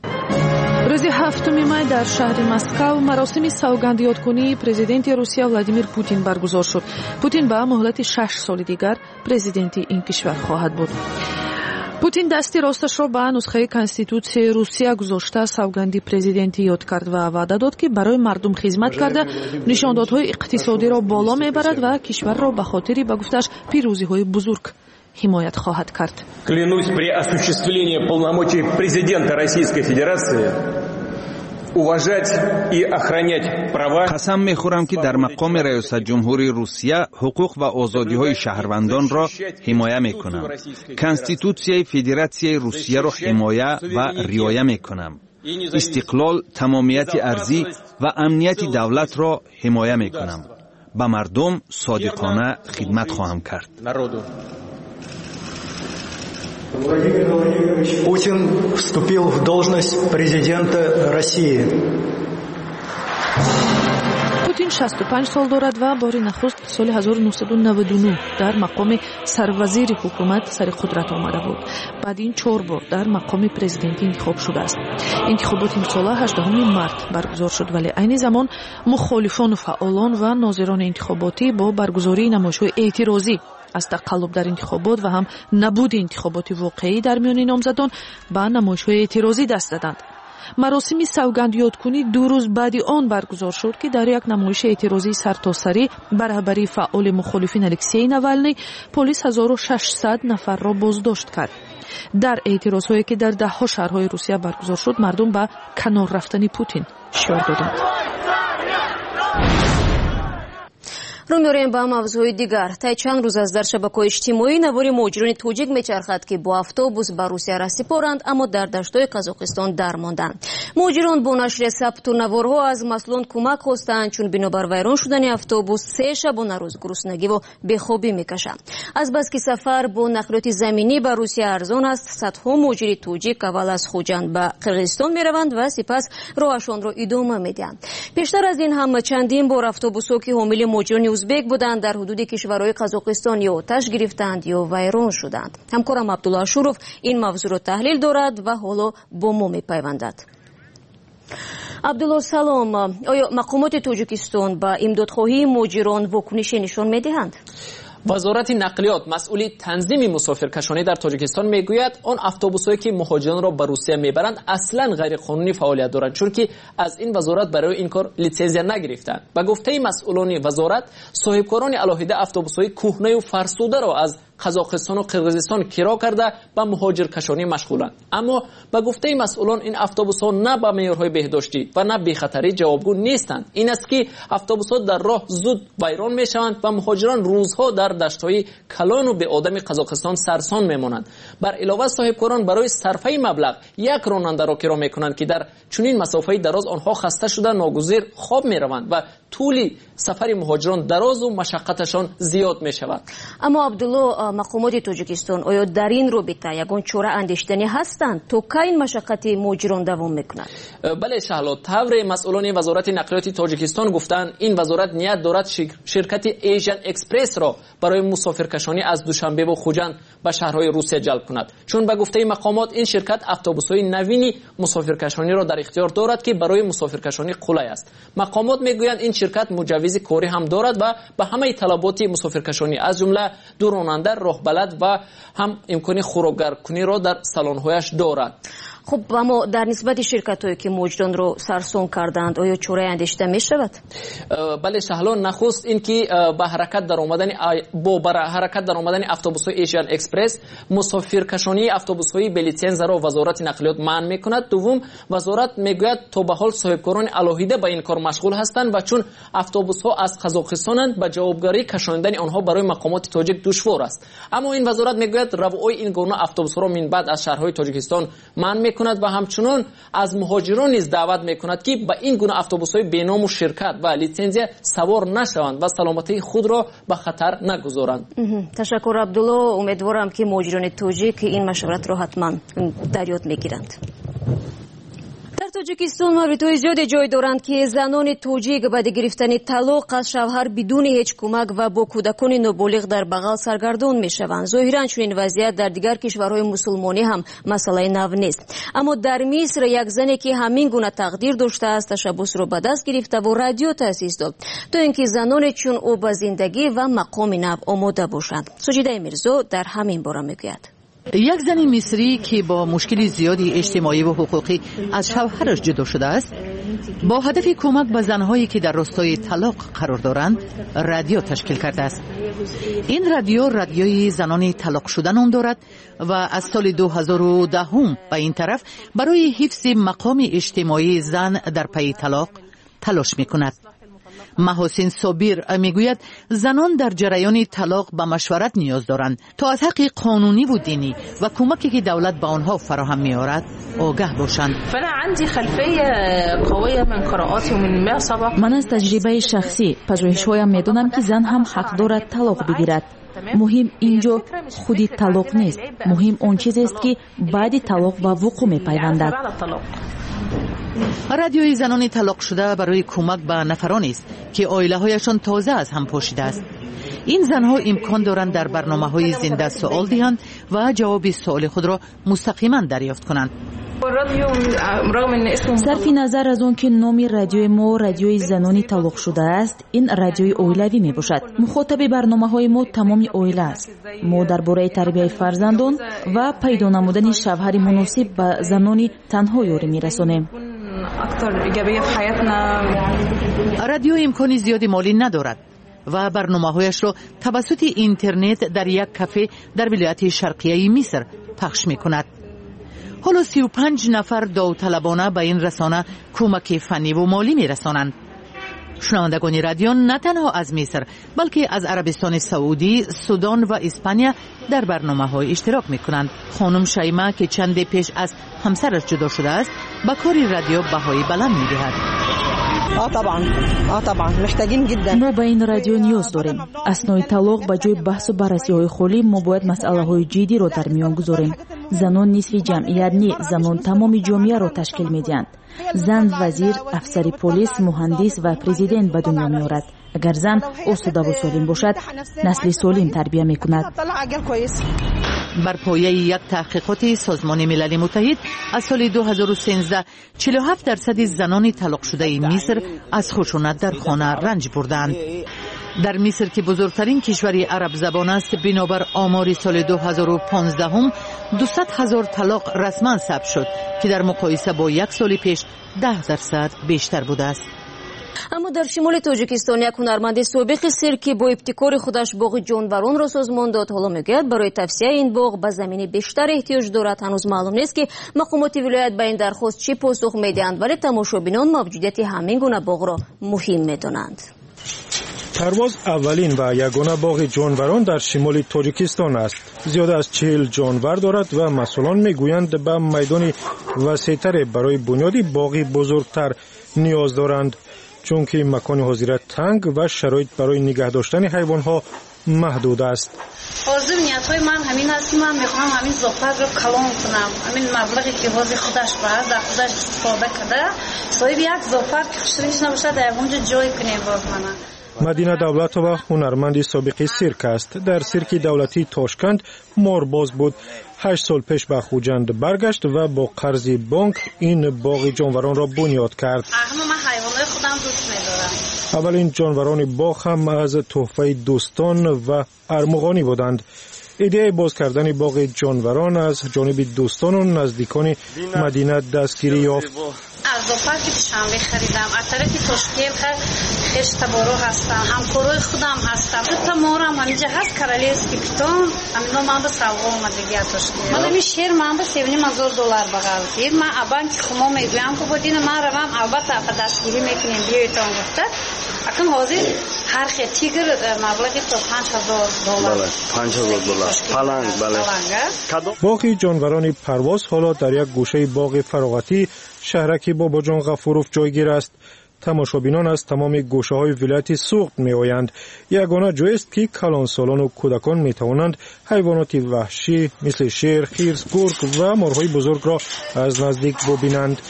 рӯзи ҳафтуми май дар шаҳри Москав маросими савгандиёткунии президенти русия Владимир Путин баргузор шуд. Путин ба муҳлати шаш соли дигар президенти ин кишвар хоҳад буд. путин дасти росташро ба нусхаи конститутсияи русия гузошта савганди президентӣ ёд кард ва ваъда дод ки барои мардум хизмат карда нишондодҳои иқтисодиро боло мебарад ва кишварро ба хотири ба гуфташ пирӯзиҳои бузург ҳимоят хоҳад кард. Клянусь при осуществлении полномочий президента Российской Федерации уважать и охранять права. قسم میخورم که در مقام ریاست جمهوری روسیه حقوق و آزادی های شهروندان را حمایت میکنم. کنستیتوسیای فدراسیای روسیه را حمایت و رعایت میکنم. استقلال، تمامیت ارضی و امنیت دولت را حمایت میکنم. به مردم صادقانه خدمت خواهم کرد. Владимир Владимирович Путин вступил в должность президента России. путин шасту панҷ сол дорад ва бори нахуст соли ҳазору нуҳсаду наваду нӯҳ дар мақоми сарвазири ҳукумат сари қудрат омада буд. баъд ин чор бор дар мақоми президентӣ интихоб шудааст. интихоботи имсола ҳаждаҳуми март баргузор шуд, вале айни замон мухолифону фаъолон ва нозирони интихоботӣ бо баргузории намоишҳои эътирозӣ аз тақаллуб дар интихобот ва ҳам набуди интихоботи воқеӣ дар миёни номзадон ба намоишҳои эътирозӣ даст заданд. маросими савгандиёткунӣ ду рӯз баъди он баргузор шуд ки дар як намоиши эътирозии сартосарӣ ба раҳбарии фаъоли мухолифин Алексей Навалный полис ҳазору шашсад нафарро боздошт кард. дар эътирозҳое ки дар даҳҳо шаҳрҳои Русия баргузор шуд, мардум ба канор рафтани Путин шиёр доданд. рӯ меорем ба мавзӯи дигар. таи чанд рӯз аз дар шабакаҳои иҷтимоӣ навори муҳоҷирони тоҷик мечархад ки бо автобус ба русия расипоранд, аммо дар даштҳои қазоқистон дармонданд. муҳоҷирон бо нашри сабту наворҳо аз масъулон кӯмак хостанд, чун бинобар вайрон шудани автобус се шабона рӯз гуруснагиву бехобӣ мекашанд. азбаски сафар бо нақлиёти заминӣ ба русия арзон аст, садҳо муҳоҷири тоҷик аввал аз хуҷанд ба қирғизистон мераванд ва сипас роҳашонро идома медиҳанд. пештар аз ин ҳам чандин бор автобусҳо ки ҳомили муҳоҷирони узбек буданд дар ҳудуди кишварҳои қазоқистон ё оташ гирифтанд ё вайрон шуданд. ҳамкорам Абдулло Ашуров ин мавзӯъро таҳлил дорад ва ҳоло бо мо мепайвандад. Абдулло, салом. оё мақомоти Тоҷикистон ба имдодхоҳии муҳоҷирон вокунише нишон медиҳанд? وزارت نقلیات مسئول تنظیم مسافرکشانی در تاجیکستان میگوید آن اتوبوس‌هایی که مهاجران را به روسیه میبرند اصلا غیر قانونی فعالیت دارند، چون که از این وزارت برای این کار لیسانس نگرفتند. به گفته مسئولان وزارت، صاحبکاران علاهیده اتوبوس‌های کهنه و فرسوده را از قزاقستان و قرقیزستان کرا کرده به مهاجرکشانی مشغولند. اما به گفته مسئولان این اتوبوس‌ها نه به معیارهای بهداشتی و نه بی خطری جوابگو نیستند. این است که اتوبوس‌ها در راه زود ویران میشوند و مهاجران روزها در دشت‌های کلان و به آدم قزاقستان سرسان میمانند. بر علاوه صاحبکاران برای صرفه مبلغ یک راننده را کرا میکنند که در چنین مسافه دراز آنها خسته شده ناگزیر خواب میروند و طول سفر مهاجران دراز و مشقتشان زیاد میشود. اما عبدالله، مقامات تاجیکستان آیا در این رابطه یگان چاره اندیشیدنی هستند تا کی این مشقت مهاجران دوام میکنند؟ بله شهلا، طور مسئولان وزارت نقلیات تاجیکستان گفتند این وزارت نیت دارد شرکت ایژن اکسپرس را برای مسافرکشانی از دوشنبه و خوجند به شهرهای روسیه جلب کند، چون به گفته مقامات این شرکت اتوبوس‌های نوین مسافرکشانی را در اختیار دارد که برای مسافرکشانی قلای است. مقامات میگویند این شرکت مجوز کاری هم دارد و به همه طلبات مسافرکشانی از جمله دو راننده، راه بلد و هم امکان خوراکگرکنی را در سالن‌هایش دارد. خب اما در نسبت شرکت‌هایی که مهاجران را سرسان کردند آیا چاره اندیشیده می شود؟ بله شهلا، نخست این که به حرکت در آمدن با برای حرکت در آمدن اتوبوس‌های ایژن اکسپرس مسافرکشانی اتوبوس‌های به لیسانس را وزارت نقلیات منع می‌کند. دوم، وزارت میگوید تا به حال صاحبکاران علاهیده به این کار مشغول هستند و چون اتوبوس‌ها از قزاقستانند به جوابگاری کشاندن آنها برای مقامات تاجیک دشوار است. اما این وزارت میگوید روای این گونه اتوبوس‌ها را من بعد از شهرهای تاجیکستان منع کند و همچنین از مهاجران نیز دعوت میکند که به این گونه اتوبوس‌های بینام و شرکت و لیسانس سوار نشوند و سلامتی خود را به خطر نگذارند. تشکر عبدالله، امیدوارم که مهاجران تاجیک این مشورت را حتما در یاد میگیرند. در تاجیکستان مردهای زیادی جای دارند که زنان تاجیک بعد گرفتن طلاق از شوهر بدون هیچ کمک و با کودکان نابالغ در بغل سرگردان میشوند. ظاهرا چنین وضعیت در دیگر کشورهای مسلمانی هم مسئله نو نیست. اما در مصر یک زنی که همین گونه تقدیر داشته است تشبث را به دست گرفته و رادیو تأسیس داد تا اینکه زنان چون او به زندگی و مقام نو آماده باشند. سجیده میرزا در همین باره میگوید. یک زن مصری که با مشکل زیادی اجتماعی و حقوقی از شوهرش جدا شده است، با هدف کمک به زنهایی که در راستای طلاق قرار دارند رادیو تشکیل کرده است. این رادیو رادیوی زنان طلاق شده نام دارد و از سال دو هزار و ده به این طرف برای حفظ مقام اجتماعی زن در پی طلاق تلاش میکند. محسن صابر میگوید زنان در جریان طلاق به مشورت نیاز دارند تا از حق قانونی و دینی و کمکی که دولت به آنها فراهم می‌آورد آگاه باشند. من از تجربه شخصی پژوهش‌هایم می‌دانم که زن هم حق دارد طلاق بگیرد. مهم اینجا خودی طلاق نیست، مهم اون چیزی است که بعد طلاق به وقوع می‌پیوندد. رادیوی زنان طلاق شده برای کمک به نفرانی است که عائله‌هایشان تازه از هم پاشیده است. این زنها امکان دارند در برنامه‌های زنده سوال دهند و جواب سوال خود را مستقیما دریافت کنند. صرف نظر از اون که نام رادیوی ما رادیوی زنانی طلاق شده است، این رادیوی اویلوی می باشد. مخاطب برنامه‌های ما تمام اویله است. ما درباره تربیت فرزندان و پیدا نمودن شوهر مناسب به زنان تنها یاری می‌رسانیم. رادیو امکانی زیادی مالی ندارد و برنامه‌هایش را توسط اینترنت در یک کافه در ولایت شرقیه مصر پخش می‌کند. حالا سی و پنج نفر داوطلبانه به این رسانه کمک فنی و مالی می‌رسانند. شنوندگان رادیو نه تنها از مصر بلکه از عربستان سعودی، سودان و اسپانیا در برنامه‌های اشتراک می‌کنند. خانم شیما که چند پیش از همسرش جدا شده است، با کاری رادیو بهای بلند می‌دهد. آه طبعا آه طبعا محتاجين جدا. ما به این رادیو نیاز داریم. اثنای طلاق به جای بحث و بررسی‌های خالی ما باید مسئله‌های جدی را در میان گذاریم. زنان نصف جمعیت نی، زنان تمام جامعه را تشکیل می‌دهند. زن وزیر، افسر پلیس، مهندس و پرزیدنت به دنیا می‌آورد. اگر زن استاد و سالم باشد، نسل سالم تربیت می‌کند. بر پایه یک تحقیقات سازمان ملل متحد از سال دو هزار و سیزده چهل و هفت درصد زنان طلاق شده مصر از خشونت در خانه رنج بردند. در مصر که بزرگترین کشور عرب زبان است، بنابر آمار سال دو هزار و پانزده هم دویست هزار طلاق رسما ثبت شد که در مقایسه با یک سال پیش ده درصد بیشتر بوده است. اما در شمال تاجیکستان یک هنرمند سابق سرکی با ابتکار خودش باغ جانوران را سازمان داد. حالا میگوید برای توسعه این باغ به زمین بیشتر احتیاج دارد. هنوز معلوم نیست که مقامات ولایت به این درخواست چی پاسخ میدهند، ولی تماشابینان موجودیت همین گونه باغ را مهم میدانند. پرواز اولین و یگانه باغ جانوران در شمال تاجیکستان است. زیاده از چهل جانور دارد و مسئولان میگویند به میدان وسیع‌تر برای بنیاد باغی بزرگتر نیاز دارند، چون که مکان حاضرت تنگ و شرایط برای نگه داشتن حیوانات محدود است. حاضر نیت‌های من همین است که من میخوام همین زوپر رو کلان کنم. همین مبلغی که حاضر خودش باید در خودش استفاده کرده، صاحب یک زوپر که خشریش نباشه در اونجا جای کنه باز منه. مدینه دولتова هنرمندی سابق سیرک است. در سیرک دولتی تاشکند مارباز بود. هشت سال پیش به خوجند برگشت و با قرض بانک این باغ جانوران را بنیاد کرد. اما من حیوانات خودم دوست می‌دارم. اولین جانوران باغ هم از تحفه دوستان و ارمغانی بودند. ایده باز کردن باغ جانوران از جانب دوستان و نزدیکان مدینه دستگیری یافت. از زوپر که شنبه خریدم از طرف تشکیل خش تبارو هستم، همکارای خودم هستم. دو تا مورم همینجا هست کرالівський питон. همین من به سوال اومدگی از تشکیل. من می شیر من به سه و نیم هزار دلار بغل دید. من ابان که خمو میگویم که بدین من روام البته دستگیری میکنیم بیایتون گفته. اکن حاضر هر خی تیگر مبلغی تا پنج هزار دلار. بله پنج هزار دلار. پلنگ بله. باغ جانوران پرواز حالا در یک گوشه باغ فراغتی شهرکی بابا جان غفوروف جایگیر است. تماشابینان از تمام گوشه های ولایت سوخت می آیند. یگانه جای است که کلانسالان و کودکان می توانند حیوانات وحشی مثل شیر، خرس، گرگ و مارهای بزرگ را از نزدیک ببینند.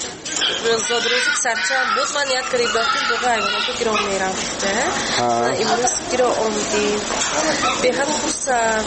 زادروزی سرچم بود من یک قریباتی باقی حیواناتو گرام میرفته امروز گرام آمدیم به هم بوسم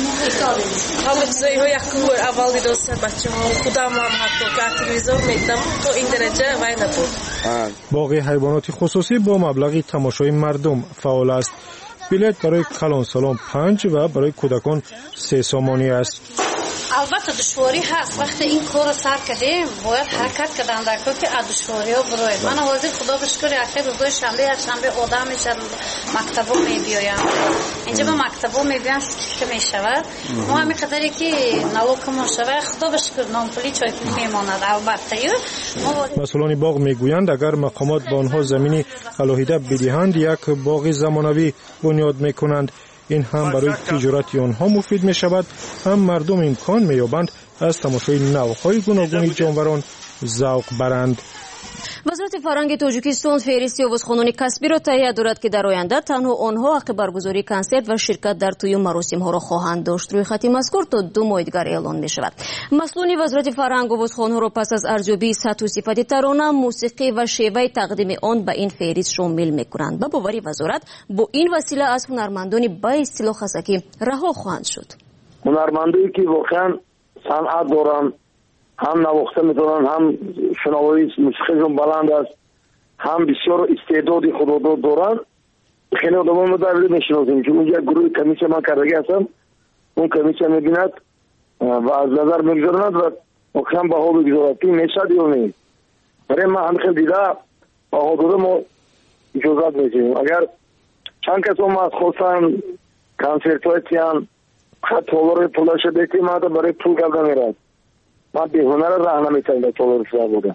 همه چیزایی ها یک کور اول دیداستر بچه ها خودم هم حتی که تلویزیون میدم تو این درجه وای نبود. باغ حیوانات خصوصی با مبلغی تماشای مردم فعال است. بلیت برای کلانسالان پنج و برای کودکان سه سامانی است. البته دشواری هست وقتی این کار سر کردیم باید حرکت کردن در کار که از دشواری ها بروید. من حاضر خدا بشکر یکی روزای شنبه یک شنبه آدم میشن مکتبا میبیایم اینجا به مکتبا میبیایم که میشود ما همین قدری که نلوکمون شود خدا بشکر نامپلی چای پلی میماند. البته مسئولان باغ میگویند اگر مقامات به آنها زمینی علاهیده بدهند یک باغ زمانوی بنیاد میکنند. این هم برای تجارت آنها مفید می شود، هم مردم امکان می یابند از تماشای نوع‌های گوناگون جانوران ذوق برند. وزارت فرهنگ تاجیکستان فهرستی آوازخوانان کسبی را تهیه دارد که در آینده تنها آنها حق برگزاری کنسرت و شرکت در طی مراسم‌ها را خواهند داشت. روی خط مذکور تا دو ماه دیگر اعلان می شود. مسئولان وزارت فرهنگ آوازخوان‌ها را پس از ارزیابی سطح و صفت ترانه، موسیقی و شیوه تقدیم آن به این فهرست شامل می‌کنند. به باور وزارت با این وسیله از هنرمندان به اصطلاح خسکی رها خواهند شد. هنرمندانی که واقعا صنعت دارند، هم نواخته میتونن، هم شنوایی موسیقیشون بلند است، هم بسیار استعدادی خودرو دارن. خیلی آدمان ما در میشناسیم چون اونجا گروه کمیسیه من کردگی هستم. اون کمیسیه میبیند و از نظر میگذارند و واقعا بها بگذارد که میشد یا نه. برای ما هم خیلی دیده بها داده ما اجازت میدیم. اگر چند کس هم از خواستن کنسرت های تیان خط هولار پولاش دیتی ما برای پول کرده میرد. من به هنر راه نمیتونم به طور رسیده بودم.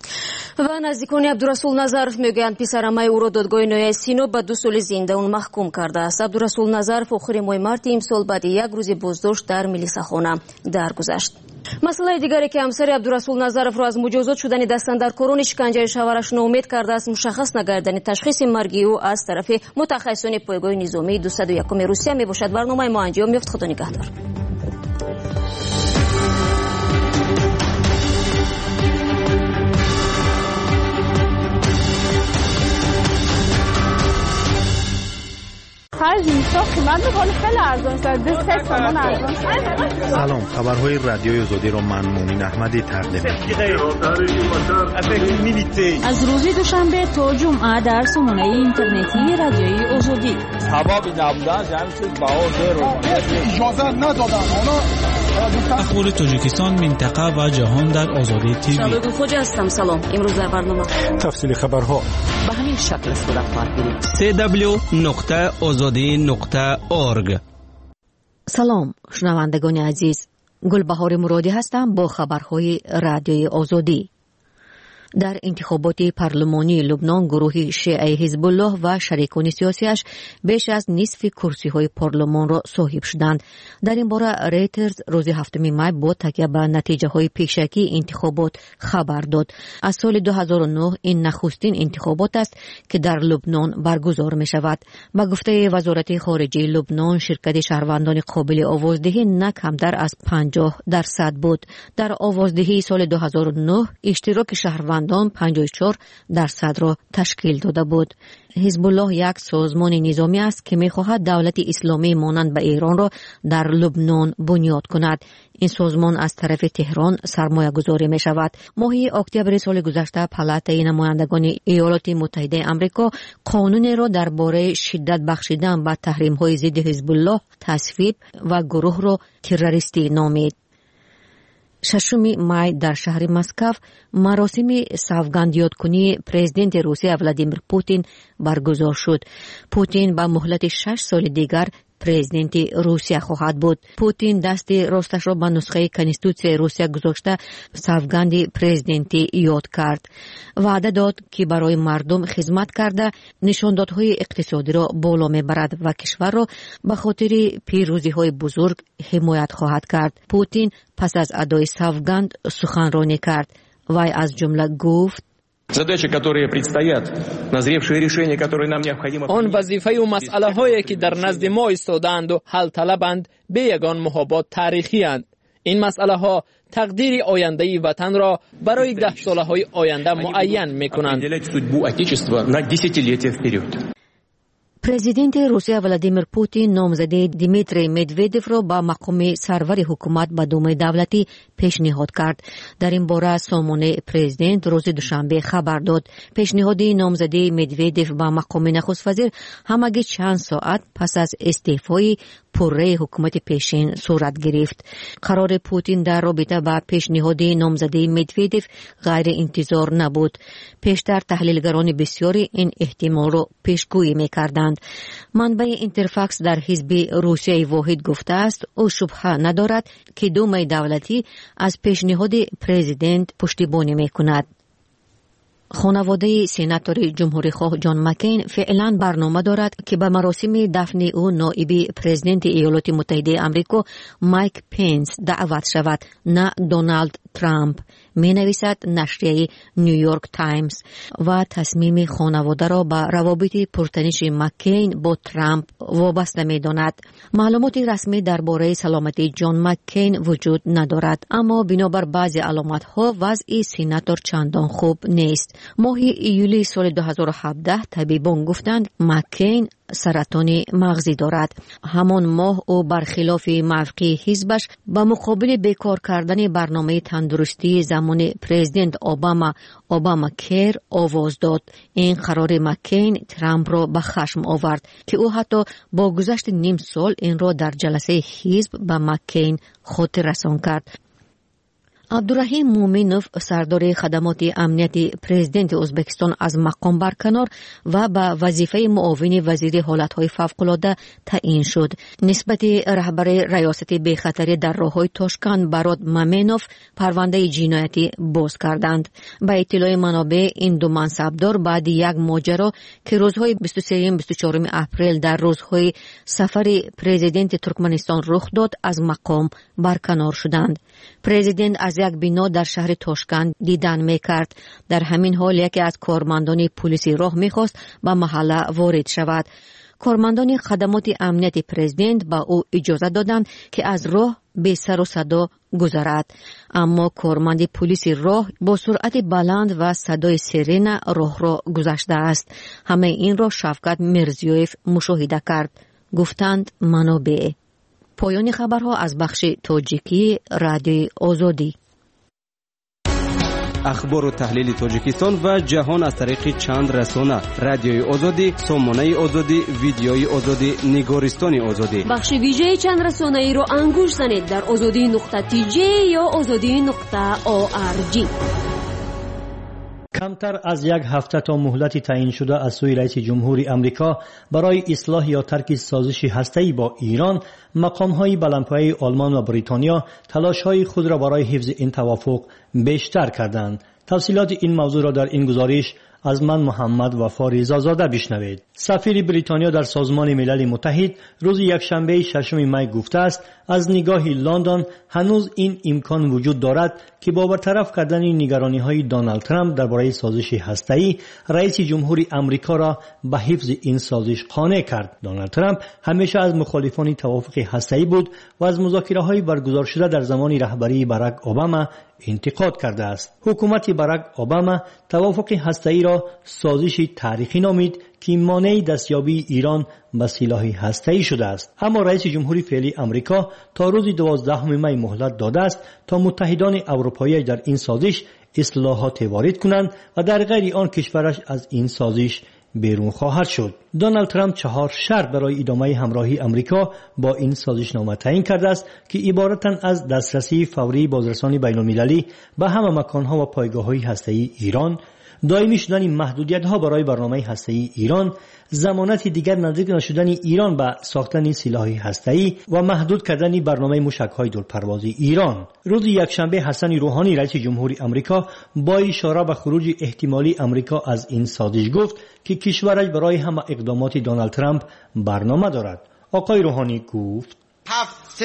و نزدیکان عبدالرسول نظرов میگویند پسرامای او را دادگاه نهایی سینو به دو سال زندان محکوم کرده است. عبدالرسول نظرов آخر ماه مارت امسال بعد یک روز بازداشت در ملیساخانه درگذشت. مسئله دیگری که همسر عبدالرسول نظرов را از مجازات شدن دستاندرکاران شکنجه شوهرش ناامید کرده است مشخص نگردن تشخیص مرگی او از طرف متخصصان پایگاه نظامی دویست و یک روسیه میباشد. برنامه ما انجام یافت. خدا نگهدار. خرج میشه قیمت میکنه خیلی ارزان شده سه تومن ارزان. سلام، خبرهای رادیوی آزادی رو من مومن احمدی تقدیم می‌کنم. از روز دوشنبه تا جمعه در سامانه اینترنتی رادیوی آزادی. سبب نبودن جمعیت باور رو اجازه ندادن. اخبار تاجیکستان، منطقه و جهان در آزادی تیوی. شباب خوش هستم. سلام. امروز در برنامه تفصیل خبرها به همین شکل صورت خواهد گرفت. سی دبلیو نقطه آزادی نقطه اورگ. سلام شنوندگان عزیز، گلبهار مرادی هستم با خبرهای رادیوی آزادی. در انتخابات پارلمانی لبنان گروه شیعه حزب الله و شریکان سیاسیش بیش از نصف کرسی های پارلمان را صاحب شدند. در این باره ریترز روز هفتم می با تکیه به نتیجه های پیشکی انتخابات خبر داد. از سال دو هزار و نه این نخستین انتخابات است که در لبنان برگزار می شود. با گفته وزارت خارجه لبنان، شرکت شهروندان قابل آوازدهی نه کمتر از پنجاه درصد بود. در آوازدهی سال دو هزار و نه اشتراک شهروندان پنجاه و چهار درصد را تشکیل داده بود. حزب الله یک سازمان نظامی است که می‌خواهد دولت اسلامی مانند به ایران را در لبنان بنیاد کند. این سازمان از طرف تهران سرمایه گذاری می شود. ماه اکتبر سال گذشته پالاتای نمایندگان ایالات متحده آمریکا قانونی را درباره شدت بخشیدن به تحریم‌های ضد حزب الله تصویب و گروه را تروریستی نامید. ششم می در شهر مسکو مراسم سوگندیادکنی پرزیدنت روسیه ولادیمیر پوتین برگزار شد. پوتین با مهلت شش سال دیگر پرزیدنت روسیه خواهد بود. پوتین دست راستش را به نسخه کنستیتوسیون روسیه گذاشته سوگند پرزیدنتی یاد کرد. وعده داد که برای مردم خدمت کرده نشاندادهای اقتصادی را بالا میبرد و کشور را به خاطر پیروزی‌های بزرگ حمایت خواهد کرد. پوتین پس از ادای سوگند سخنرانی کرد. وی از جمله گفت: задачи, которые предстоят, назревшие решения, которые нам необходимо. آن وظیفه و مسئله هایی که در نزد ما ایستادند و حل طلبند به یگان محابات تاریخی اند. این مسئله ها تقدیر آینده وطن را برای ده ساله های آینده معین میکنند. پرزیدنت روسیه ولادیمیر پوتین نامزد دیمیتری مدودف را با مقام سرور حکومت به دوم دولتی پیشنهاد کرد. در این باره سامانه پرزیدنت روز دوشنبه خبر داد. پیشنهاد نامزدی مدودف با مقام نخست وزیر همگی چند ساعت پس از استعفای پره حکومت پیشین صورت گرفت. قرار پوتین در رابطه با پیشنهاد نامزدی مدودف غیر انتظار نبود. پیشتر تحلیلگران بسیاری این احتمال را پیشگویی می‌کردند. منبع اینترفاکس در حزب روسیه واحد گفته است او شبهه ندارد که دوم دولتی از پیشنهاد پرزیدنت پشتیبانی می‌کند. خانواده سیناتور جمهوری خواه جان مکین فعلا برنامه دارد که به مراسم دفن او نایب پرزیدنت ایالات متحده آمریکا مایک پنس دعوت شود، نه دونالد ترامپ، می نویسد نشریه نیویورک تایمز. و تصمیم خانواده را به روابط پرتنش مکین با ترامپ وابسته می داند. معلومات رسمی درباره سلامتی جان مکین وجود ندارد، اما بنابر بعضی علامت ها وضع سیناتور چندان خوب نیست. ماه ایولی سال دو هزار و هفده طبیبان گفتند مکین سرطان مغزی دارد. همان ماه او برخلاف موقع حزبش به مقابل بیکار کردن برنامه تندرستی زمان پرزیدنت اوباما اوباما کیر آواز داد. این قرار مکین ترامپ را به خشم آورد که او حتی با گذشت نیم سال این را در جلسه حزب به مکین خاطر رسان کرد. عبدالرحیم مومنوف سردار خدمات امنیتی پرزیدنت ازبکستان از مقام برکنار و به وظیفه معاون وزیر حالتهای فوق‌العاده تعیین شد. نسبت رهبر ریاست بی‌خطری در راههای تاشکند براد مامنوف پرونده جنایتی باز کردند. به اطلاع منابع این دو منصبدار بعد یک ماجرا که روزهای بیست و سه و بیست و چهار اپریل در روزهای سفر پرزیدنت ترکمنستان رخ داد از مقام برکنار شدند. پرزیدنت از یک بنا در شهر تاشکند دیدن میکرد. در همین حال یکی از کارمندان پلیسی راه میخواست به محله وارد شود. کارمندان خدمات امنیت پرزیدنت با او اجازه دادند که از راه به سر و صدا گذرد، اما کارمند پلیسی راه با سرعت بلند و صدای سیرن راه را گذشته است. همه این را شفقت مرزیوف مشاهده کرد. گفتند منابع. پایان خبرها از بخش تاجیکی رادیوی آزادی. اخبار و تحلیل تاجیکستان و جهان از طریق چند رسانه: رادیوی آزادی، سامانه آزادی، ویدیوی آزادی، نگارستان آزادی. بخش ویژه چند رسانه ای رو انگوش زنید در آزادی نقطه تی جی یا آزادی نقطه او آر جی. کمتر از یک هفته تا مهلت تعیین شده از سوی رئیس جمهوری آمریکا برای اصلاح یا ترک سازش هسته‌ای با ایران، مقام‌های بلندپایه آلمان و بریتانیا تلاش‌های خود را برای حفظ این توافق بیشتر کردند. تفصیلات این موضوع را در این گزارش از من محمد وفا رضازاده بشنوید. سفیر بریتانیا در سازمان ملل متحد روز یکشنبه ششم می گفته است از نگاه لندن هنوز این امکان وجود دارد که با برطرف کردن نگرانی‌های دونالد ترامپ درباره سازش هسته‌ای رئیس جمهوری آمریکا را به حفظ این سازش قانع کرد. دونالد ترامپ همیشه از مخالفان توافق هسته‌ای بود و از مذاکره‌های برگزار شده در زمان رهبری باراک اوباما انتقاد کرده است. حکومت باراک اوباما توافق هسته‌ای را سازشی تاریخی نامید که مانع دستیابی ایران به سلاح هسته‌ای شده است. اما رئیس جمهوری فعلی آمریکا تا روز دوازدهم می مهلت داده است تا متحدان اروپایی در این سازش اصلاحات وارد کنند و در غیر آن کشورش از این سازش بیرون خواهد شد. دونالد ترامپ چهار شرط برای ادامه همراهی آمریکا با این سازشنامه تعیین کرده است که عبارتند از دسترسی فوری بازرسانی بین‌المللی به همه مکان‌ها و پایگاه‌های هسته‌ای ایران، دائمی شدن محدودیت‌ها برای برنامه هسته‌ای ایران، ضمانت دیگر نزدیک نشدن ایران به ساختن سلاح هسته‌ای و محدود کردن برنامه موشک‌های دورپروازی ایران. روز یکشنبه حسن روحانی رئیس جمهوری آمریکا با اشاره به خروج احتمالی آمریکا از این سازش گفت که کشورش برای همه اقدامات دونالد ترامپ برنامه دارد. آقای روحانی گفت هفته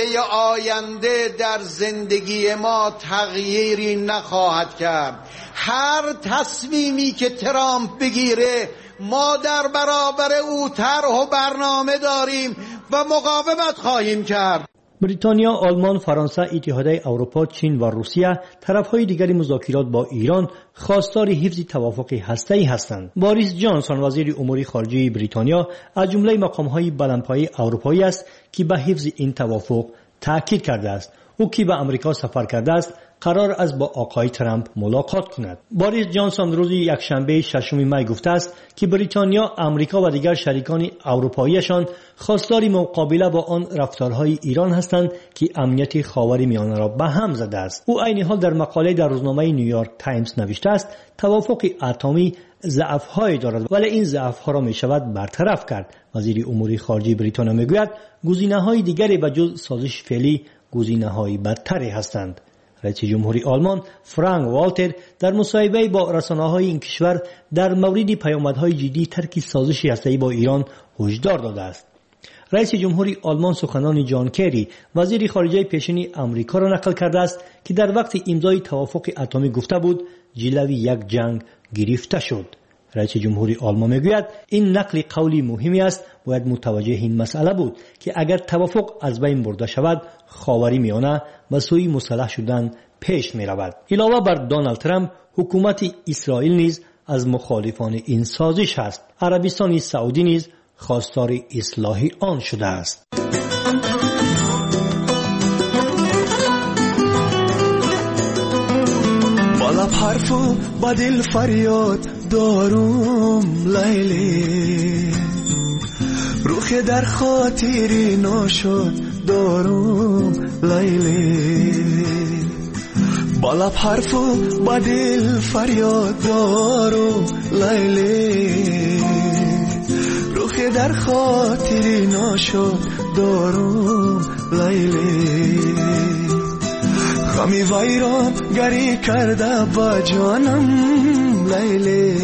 آینده در زندگی ما تغییری نخواهد کرد. هر تصمیمی که ترامپ بگیره ما در برابر او طرح و برنامه داریم و مقاومت خواهیم کرد. بریتانیا، آلمان، فرانسه، اتحادیه اروپا، چین و روسیه طرفهای دیگر مذاکرات با ایران خواستار حفظ توافق هسته‌ای هستند. باریس جانسون وزیر امور خارجه بریتانیا از جمله مقام‌های بلندپایه اروپایی است که به حفظ این توافق تاکید کرده است. او که به آمریکا سفر کرده است قرار است با آقای ترامپ ملاقات کند. باریس جانسون روز یکشنبه ششم می گفته است که بریتانیا، آمریکا و دیگر شریکان اروپاییشان خواستار مقابله با آن رفتارهای ایران هستند که امنیت خاورمیانه را به هم زده است. او عین حال در مقاله در روزنامه نیویورک تایمز نوشته است توافق اتمی ضعف‌های دارد ولی این ضعف‌ها را می‌شود برطرف کرد. وزیر امور خارجه بریتانیا میگوید گزینه‌های دیگری به جز سازش فعلی گزینه‌های بدتری هستند. رئیس جمهوری آلمان فرانک والتر در مصاحبه با رسانه‌های این کشور در مورد پیامدهای جدی ترک سازش هسته‌ای با ایران هشدار داده است. رئیس جمهوری آلمان سخنان جان کری وزیر خارجه پیشین آمریکا را نقل کرده است که در وقت امضای توافق اتمی گفته بود جلوی یک جنگ گرفته شد. رئیس جمهوری آلمان میگوید این نقل قولی مهمی است. باید متوجه این مسئله بود که اگر توافق از بین برده شود خاورمیانه به سوی مسلح شدن پیش می رود. علاوه بر دونالد ترامپ حکومت اسرائیل نیز از مخالفان این سازش است. عربستان سعودی نیز خواستار اصلاح آن شده است. بالا حرف و با دل فریاد دارم لیلی روخ در خاطری ناشد دارم لیلی بالا حرف و با دل فریاد دارم لیلی روخ در خاطری ناشد دارم لیلی غمی ویران گری کرده با جانم لیلی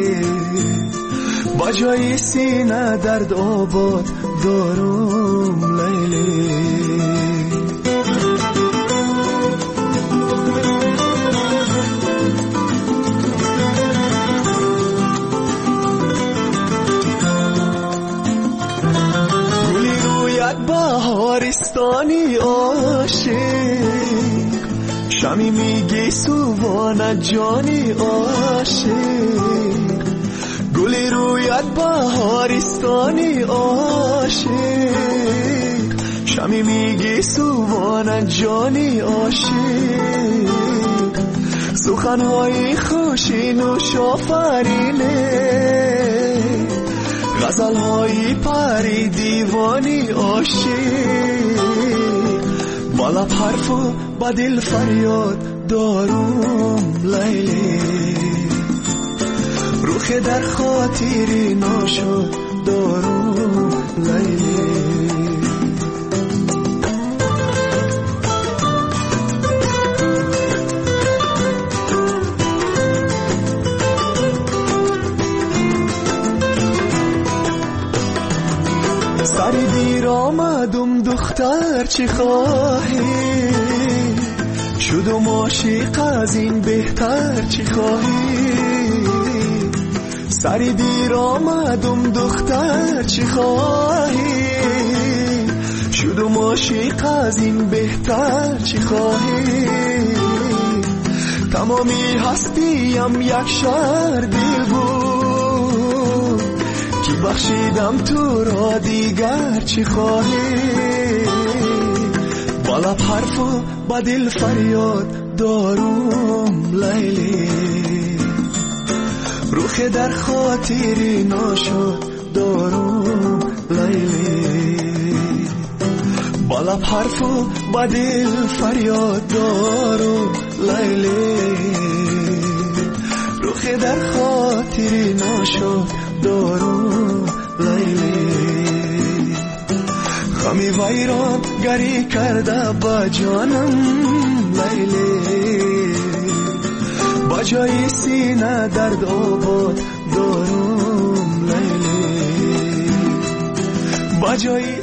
با جای سینه درد آباد دارم لیلی گلی رویت بهارستانی عاشق شمی میگی سووان جانی عاشق گلی رویت بهارستانی عاشق شمی میگی سوان جانی عاشق سخنهای خوشین و شافرینه غزلهای پری دیوانی عاشق بالا حرف و با دل فریاد دارم لیلی روخ در خاطری ناشد دارم لیلی سری دیر آمدم دختر چی خواهی شدم عاشق از این بهتر چی خواهی سری دیر آمدم دختر چی خواهی شدم عاشق از این بهتر چی خواهی تمامی هستیم یک شهر دل بود کی بخشیدم تو را دیگر چی خواهی بالا حرف و با دل فریاد دارم لیلی روخ در خاطری ناشد دارم لیلی بالا حرف و با دل فریاد دارم لیلی روخ در خاطری ناشد دارم لیلی خمی ویران گری کرده با جانم لیلی با جای سینه درد آباد دارم لیلی با جای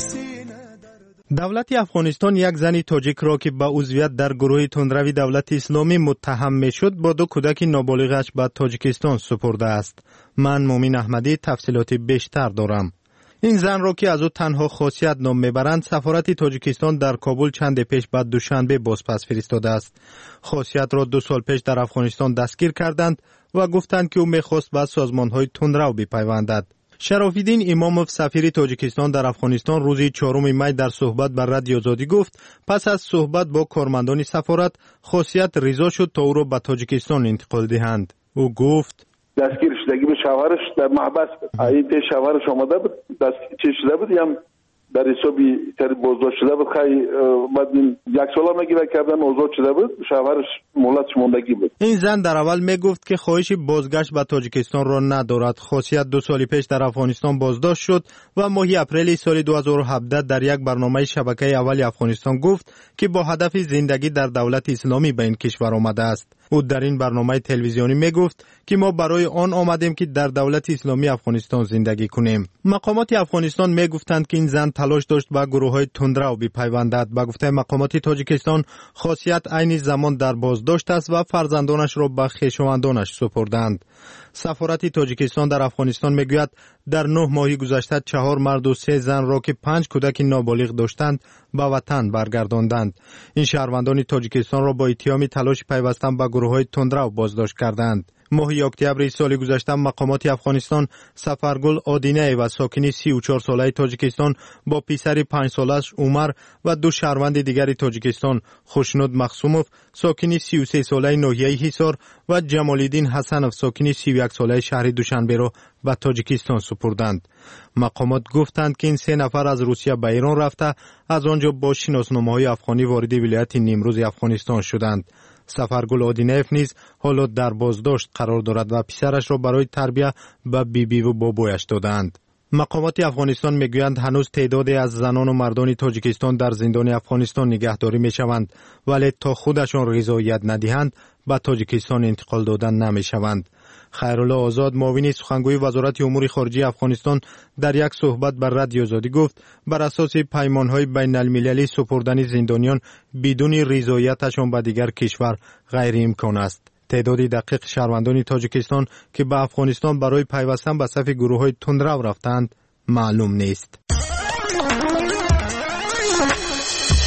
دولت افغانستان یک زن تاجیک را که به عضویت در گروه تندروی دولت اسلامی متهم میشد با دو کودک نابالغش به تاجیکستان سپرده است. من مومن احمدی تفصیلات بیشتر دارم. این زن را که از او تنها خاصیت نام میبرند سفارت تاجیکستان در کابل چند پیش بعد دوشنبه بازپس فرستاده است. خاصیت را دو سال پیش در افغانستان دستگیر کردند و گفتند که او میخواست به سازمانهای تندرو بپیوندد. شرافالدین اماموف سفیر تاجیکستان در افغانستان روز چهارم می در صحبت بر رادیو آزادی گفت پس از صحبت با کارمندان سفارت خاصیت رضا شد تا او را به تاجیکستان انتقال دهند. او گفت دستگیر شدگی به شوهرش در محبس بود. این پیش شوهرش آمده بود دستگیر شده بود هم در حسابی تری بازداشت شده بود خیلی بعد یک سال میگیره کردن آزاد شده بود شوهرش مهلتش ماندگی بود. این زن در اول میگفت که خواهش بازگشت به تاجیکستان را ندارد. خاصیت دو سال پیش در افغانستان بازداشت شد و ماه اپریل سال دو هزار و هفده در یک برنامه شبکه اول افغانستان گفت که با هدف زندگی در دولت اسلامی به این کشور آمده است. او در این برنامه تلویزیونی میگفت که ما برای آن آمدیم که در دولت اسلامی افغانستان زندگی کنیم. مقامات افغانستان میگفتند که این زن تلاش داشت با گروه‌های تندرو بپیوندد. با گفته مقامات تاجیکستان خاصیت عین زمان در بازداشت است و فرزندانش را به خویشاوندانش سپردند. سفارت تاجیکستان در افغانستان میگوید در نه ماه گذشته چهار مرد و سه زن را که پنج کودک نابالغ داشتند به وطن برگرداندند. این شهروندان تاجیکستان را با اتهام تلاش پیوستن به گروه‌های تندرو بازداشت کردند. ماه اکتبر سال گذشته مقامات افغانستان سفرگل آدینه و ساکنی سی و چهار ساله تاجیکستان با پسر پنج سالش عمر و دو شهروند دیگر تاجیکستان خوشنود مخصوموف ساکنی سی و سه ساله ناحیه حصار و جمالالدین حسنوف ساکنی سی و یک ساله شهر دوشنبه را به تاجیکستان سپردند. مقامات گفتند که این سه نفر از روسیه به ایران رفته از آنجا با شناسنامه‌های افغانی وارد ولایت نیمروز افغانستان شدند. سفرگل آدینیف نیز حالا در بازداشت قرار دارد و پسرش را برای تربیت به بیبی و بابایش دادند. مقامات افغانستان میگویند هنوز تعدادی از زنان و مردان تاجیکستان در زندان افغانستان نگهداری میشوند ولی تا خودشان رضایت ندهند به تاجیکستان انتقال دادن نمیشوند. خیرالله آزاد معاون سخنگوی وزارت امور خارجه افغانستان در یک صحبت بر رادیو آزادی گفت بر اساس پیمانهای بین المللی سپردن زندانیان بدون رضایتشان به دیگر کشور غیر امکان است. تعداد دقیق شهروندان تاجیکستان که به افغانستان برای پیوستن به صف گروه‌های تندرو رفتند معلوم نیست.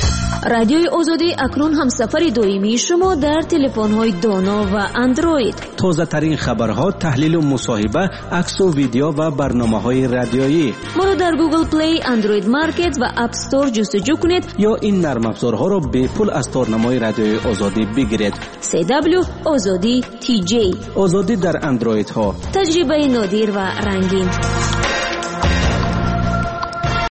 رادیوی آزادی اکنون همسفر دائمی شما در تلفن‌های دانا و اندروید. تازه ترین خبرها، تحلیل و مصاحبه، عکس و ویدیو و برنامه‌های رادیویی. ما را در گوگل پلی، اندروید مارکت و اپ استور جستجو کنید یا این نرم افزارها را به پول از تارنمای رادیوی آزادی بگیرید. سی دبلیو آزادی تی جی. آزادی در اندروید ها. تجربه نادر و رنگین.